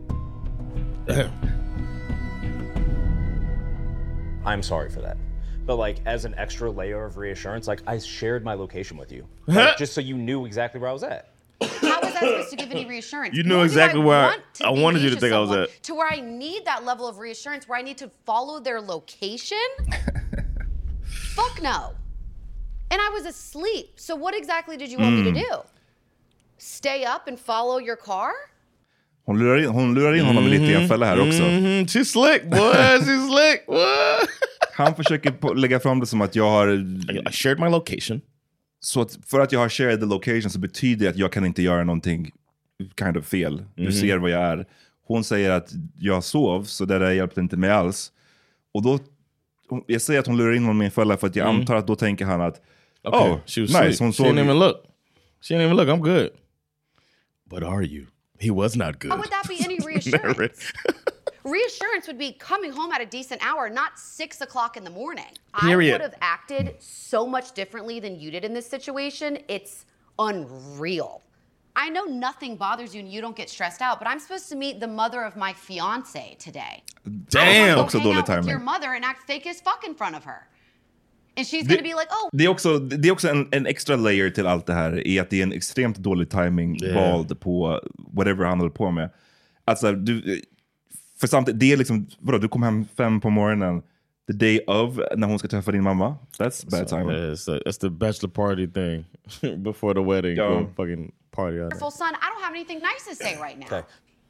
I'm sorry for that. But like as an extra layer of reassurance, like I shared my location with you. Like, just so you knew exactly where I was at. How was that supposed to give any reassurance? You knew Nor do exactly I where I- want to I be wanted you to niche think I was someone at. To where I need that level of reassurance, where I need to follow their location? Fuck no. And I was asleep. So what exactly did you want me to Mm. do? Stay up and follow your car? hon lurar in, hon lurar in honom lite i en fälla här också. Mhm, she's slick, boy. She's slick. What? Han försöker på, lägga fram det som att jag har... I shared my location. Så att för att jag har shared the location så betyder det att jag kan inte göra någonting kind of fel. Du Mhm. ser vad jag är. Hon säger att jag sov, så det där hjälpte inte mig alls. Och då... Jag säger att hon lurar in honom i en fälla för att jag Mm. antar att då tänker han att... Okay, Oh, she was nice. asleep. Hon She såg... didn't even look. She didn't even look. I'm good. But are you? He was not good. How would that be any reassurance? Reassurance would be coming home at a decent hour, not six o'clock in the morning. I Period. would have acted so much differently than you did in this situation. It's unreal. I know nothing bothers you and you don't get stressed out, but I'm supposed to meet the mother of my fiance today. Damn! Go Också hang dålig out with your timing. mother and act fake as fuck in front of her. And she's Det- gonna be like, oh. Det är också, det är också en, en extra layer till allt det här, i att det är en extremt dålig timing Yeah. vald på whatever han håller på med. Alltså, du, för samtidigt, det är liksom, vadå, du kom hem fem på morgonen, the day of, när hon ska träffa din mamma. That's bad So, timing. yeah, it's, the, it's the bachelor party thing before the wedding. Yo. Go fucking party on it. Wonderful son, I don't have anything nice to say right now. Okay.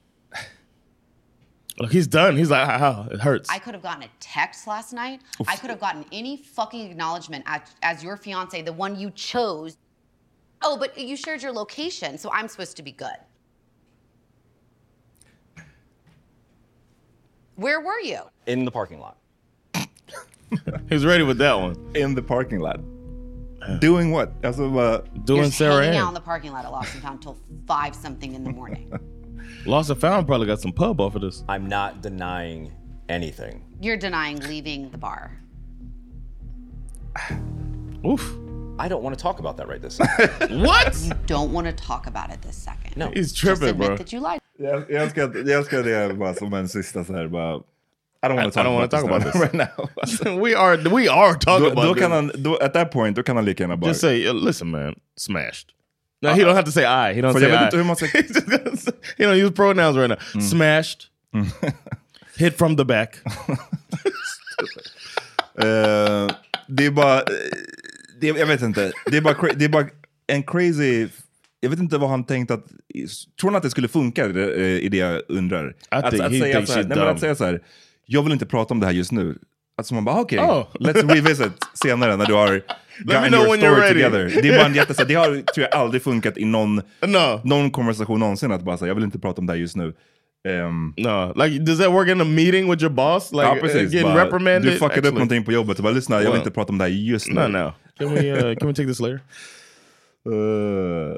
Look, he's done. He's like, how? It hurts. I could have gotten a text last night. I could have gotten any fucking acknowledgement as, as your fiance, the one you chose. Oh, but you shared your location, so I'm supposed to be good. Where were you? In the parking lot. He's ready with that one. In the parking lot. Doing what? Alltså, uh, Doing You're Sarah hanging out Ann. in the parking lot at Lost and Found till five something in the morning. Lost and Found probably got some pub off of this. I'm not denying anything. You're denying leaving the bar. Oof. I don't want to talk about that right this second. What? You don't want to talk about it this second. No. He's Just tripping, admit bro. that you lied. jag, jag, älskar, jag älskar det bara som en sista så här, bara... I don't want to I talk, don't wanna about, talk this about this. right now. we are we are talking då, about då this. kan han, då, at that point, då kan han lika gärna bara... Just say, uh, listen, man, smashed. No, he don't have to say I. He don't För say jag vet I. inte hur man ska... He's just gonna say- he don't use pronouns right now. Smashed. Hit from the back. Eh, det är bara... Det, jag vet inte. Det är bara, cra- det är bara en crazy... Jag vet inte vad han tänkt att... Tror han att det skulle funka i det, i det jag undrar? Att, think att, he säga thinks så här, she's nej, men att dumb. säga så här, jag vill inte prata om det här just nu. Alltså man bara, okej, Oh. let's revisit senare när du har me gotten know your when you're story ready. together. Det är bara en jätte, så här, det har tror jag aldrig funkat i någon, No. någon konversation någonsin att bara säga, jag vill inte prata om det här just nu. Um, No, like does that work in a meeting with your boss? Like ja, uh, precis. getting Bara, reprimanded? du fuckade upp Actually- någonting på jobbet och bara, lyssna, jag vill Well, inte prata om det här just nu. No, no. Can we uh, can we take this later? Uh,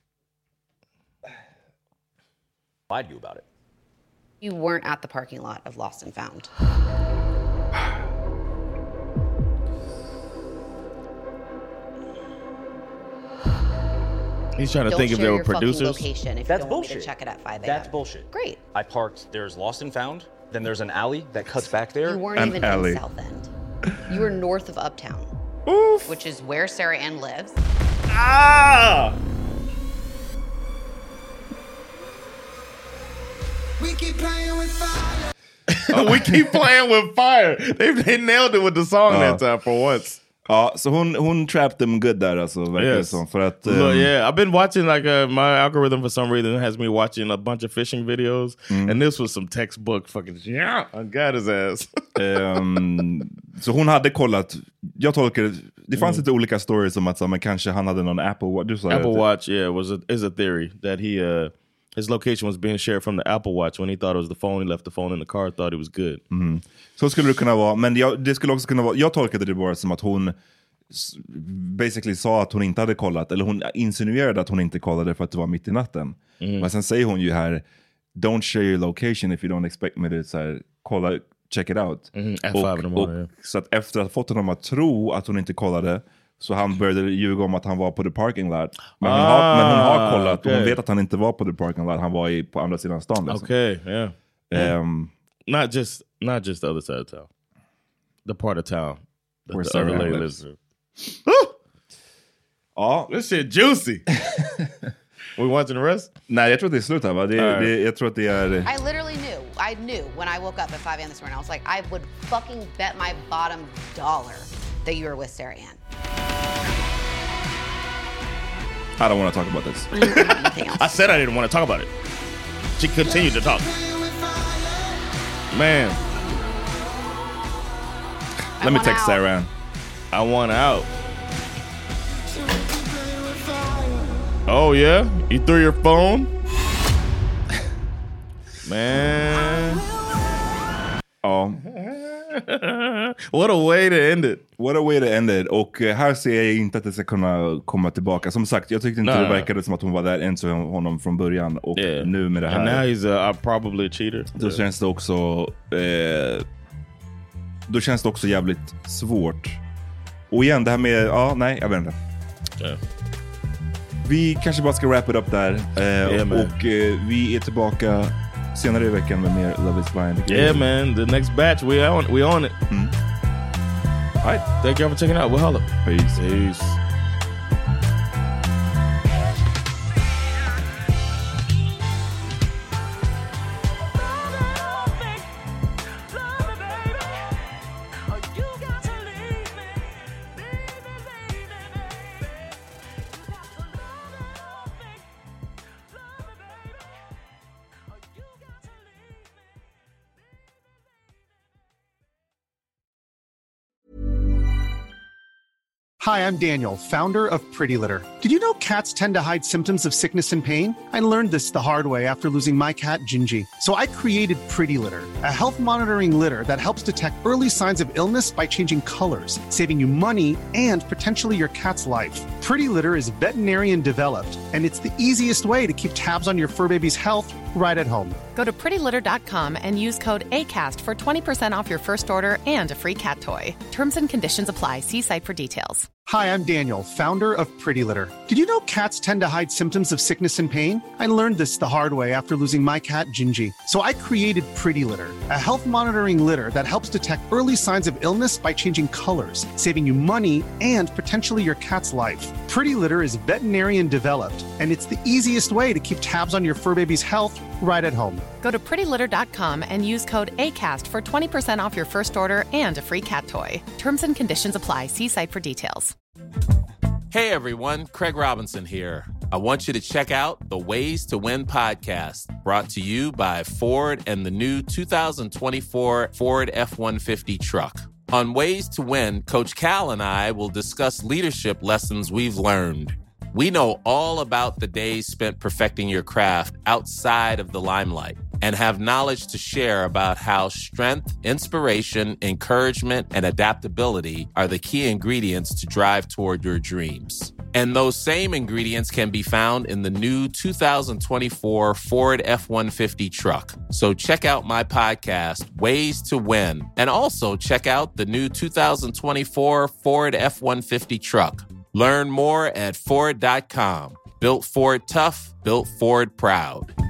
Lied to you about it. You weren't at the parking lot of Lost and Found. He's trying to Don't think if share they were your fucking producers. location if That's you don't want me bullshit. to check it at five a m. That's bullshit. Great. I parked, there's Lost and Found, then there's an alley that cuts back there. You weren't An even alley. in South End. You were north of Uptown, Oof. which is where Sarah Ann lives. Ah! We keep playing with fire. We keep playing with fire. They, they nailed it with the song Ja. that time for once. Ja, så hon, hon trapped them good där alltså, verkar det Yes. som. För att, Look, um, yeah, I've been watching like uh, my algorithm for some reason has me watching a bunch of fishing videos, Mm. and this was some textbook fucking yeah, I got his ass. um, så hon hade kollat, jag tolkar det, det fanns Mm. lite olika stories om att så, men kanske han hade någon Apple Watch. Du sa Apple det. Watch, yeah, was a, is a theory that he uh his location was being shared from the Apple Watch when he thought it was the phone. He left the phone in the car, thought it was good. Mm. Så skulle det kunna vara, men jag, det skulle också kunna vara, jag tolkade det bara som att hon s- basically sa att hon inte hade kollat, eller hon insinuerade att hon inte kollade för att det var mitt i natten. Mm. Men sen säger hon ju här, don't share your location if you don't expect me to så här, kolla, check it out. Mm, at five in the morning, yeah. Så att efter att ha fått honom att tro att hon inte kollade, så han började ljuga om att han var på the parking lot. Men hon, har, men hon har kollat, och hon okay. vet att han inte var på the parking lot, han var i, på andra sidan stan. Liksom. Okay, yeah. Um, not just not just the other side of town. The part of town that Where the Sarah other lady lives. lives in. Ja. This shit juicy. We watching the rest? Nej, jag tror att det är slut här va? Det, All right. det, jag tror att det är... I literally knew. I knew when I woke up at five a.m. this morning. I was like, I would fucking bet my bottom dollar that you were with Sarah Ann. I don't want to talk about this. I said I didn't want to talk about it. She continued to talk. Man. Let me text Sarah Ann. I want out. Oh yeah? You threw your phone? Man. Ja. What a way to end it. What a way to end it. Och eh, här ser jag inte att det ska kunna komma tillbaka. Som sagt, jag tyckte inte Nej. det verkade som att hon var där ens för honom från början. Och Yeah. nu med det And now här. he's uh, probably a cheater. Då känns det också... Eh, då känns det också jävligt svårt. Och igen, det här med... Ja, nej, jag vet inte. Yeah. Vi kanske bara ska wrap it up där. Eh, Yeah, man. och eh, vi är tillbaka senare i veckan med mer Love is Blind. Yeah, man. The next batch, we on, we on it. Mm. All right. Thank y'all for checking out. We'll holla. Peace. Peace. Hi, I'm Daniel, founder of Pretty Litter. Did you know cats tend to hide symptoms of sickness and pain? I learned this the hard way after losing my cat, Gingy. So I created Pretty Litter, a health monitoring litter that helps detect early signs of illness by changing colors, saving you money and potentially your cat's life. Pretty Litter is veterinarian developed, and it's the easiest way to keep tabs on your fur baby's health right at home. Go to pretty litter dot com and use code ACAST for twenty percent off your first order and a free cat toy. Terms and conditions apply. See site for details. Hi, I'm Daniel, founder of Pretty Litter. Did you know cats tend to hide symptoms of sickness and pain? I learned this the hard way after losing my cat, Gingy. So I created Pretty Litter, a health monitoring litter that helps detect early signs of illness by changing colors, saving you money and potentially your cat's life. Pretty Litter is veterinarian developed, and it's the easiest way to keep tabs on your fur baby's health right at home. Go to pretty litter dot com and use code ACAST for twenty percent off your first order and a free cat toy. Terms and conditions apply. See site for details. Hey everyone, Craig Robinson here. I want you to check out the Ways to Win podcast, brought to you by Ford and the new two thousand twenty-four Ford F one fifty truck. On Ways to Win, Coach Cal and I will discuss leadership lessons we've learned. We know all about the days spent perfecting your craft outside of the limelight and have knowledge to share about how strength, inspiration, encouragement, and adaptability are the key ingredients to drive toward your dreams. And those same ingredients can be found in the new two thousand twenty-four Ford F one fifty truck. So check out my podcast, Ways to Win, and also check out the new two thousand twenty-four Ford F one fifty truck. Learn more at Ford dot com. Built Ford tough, built Ford proud.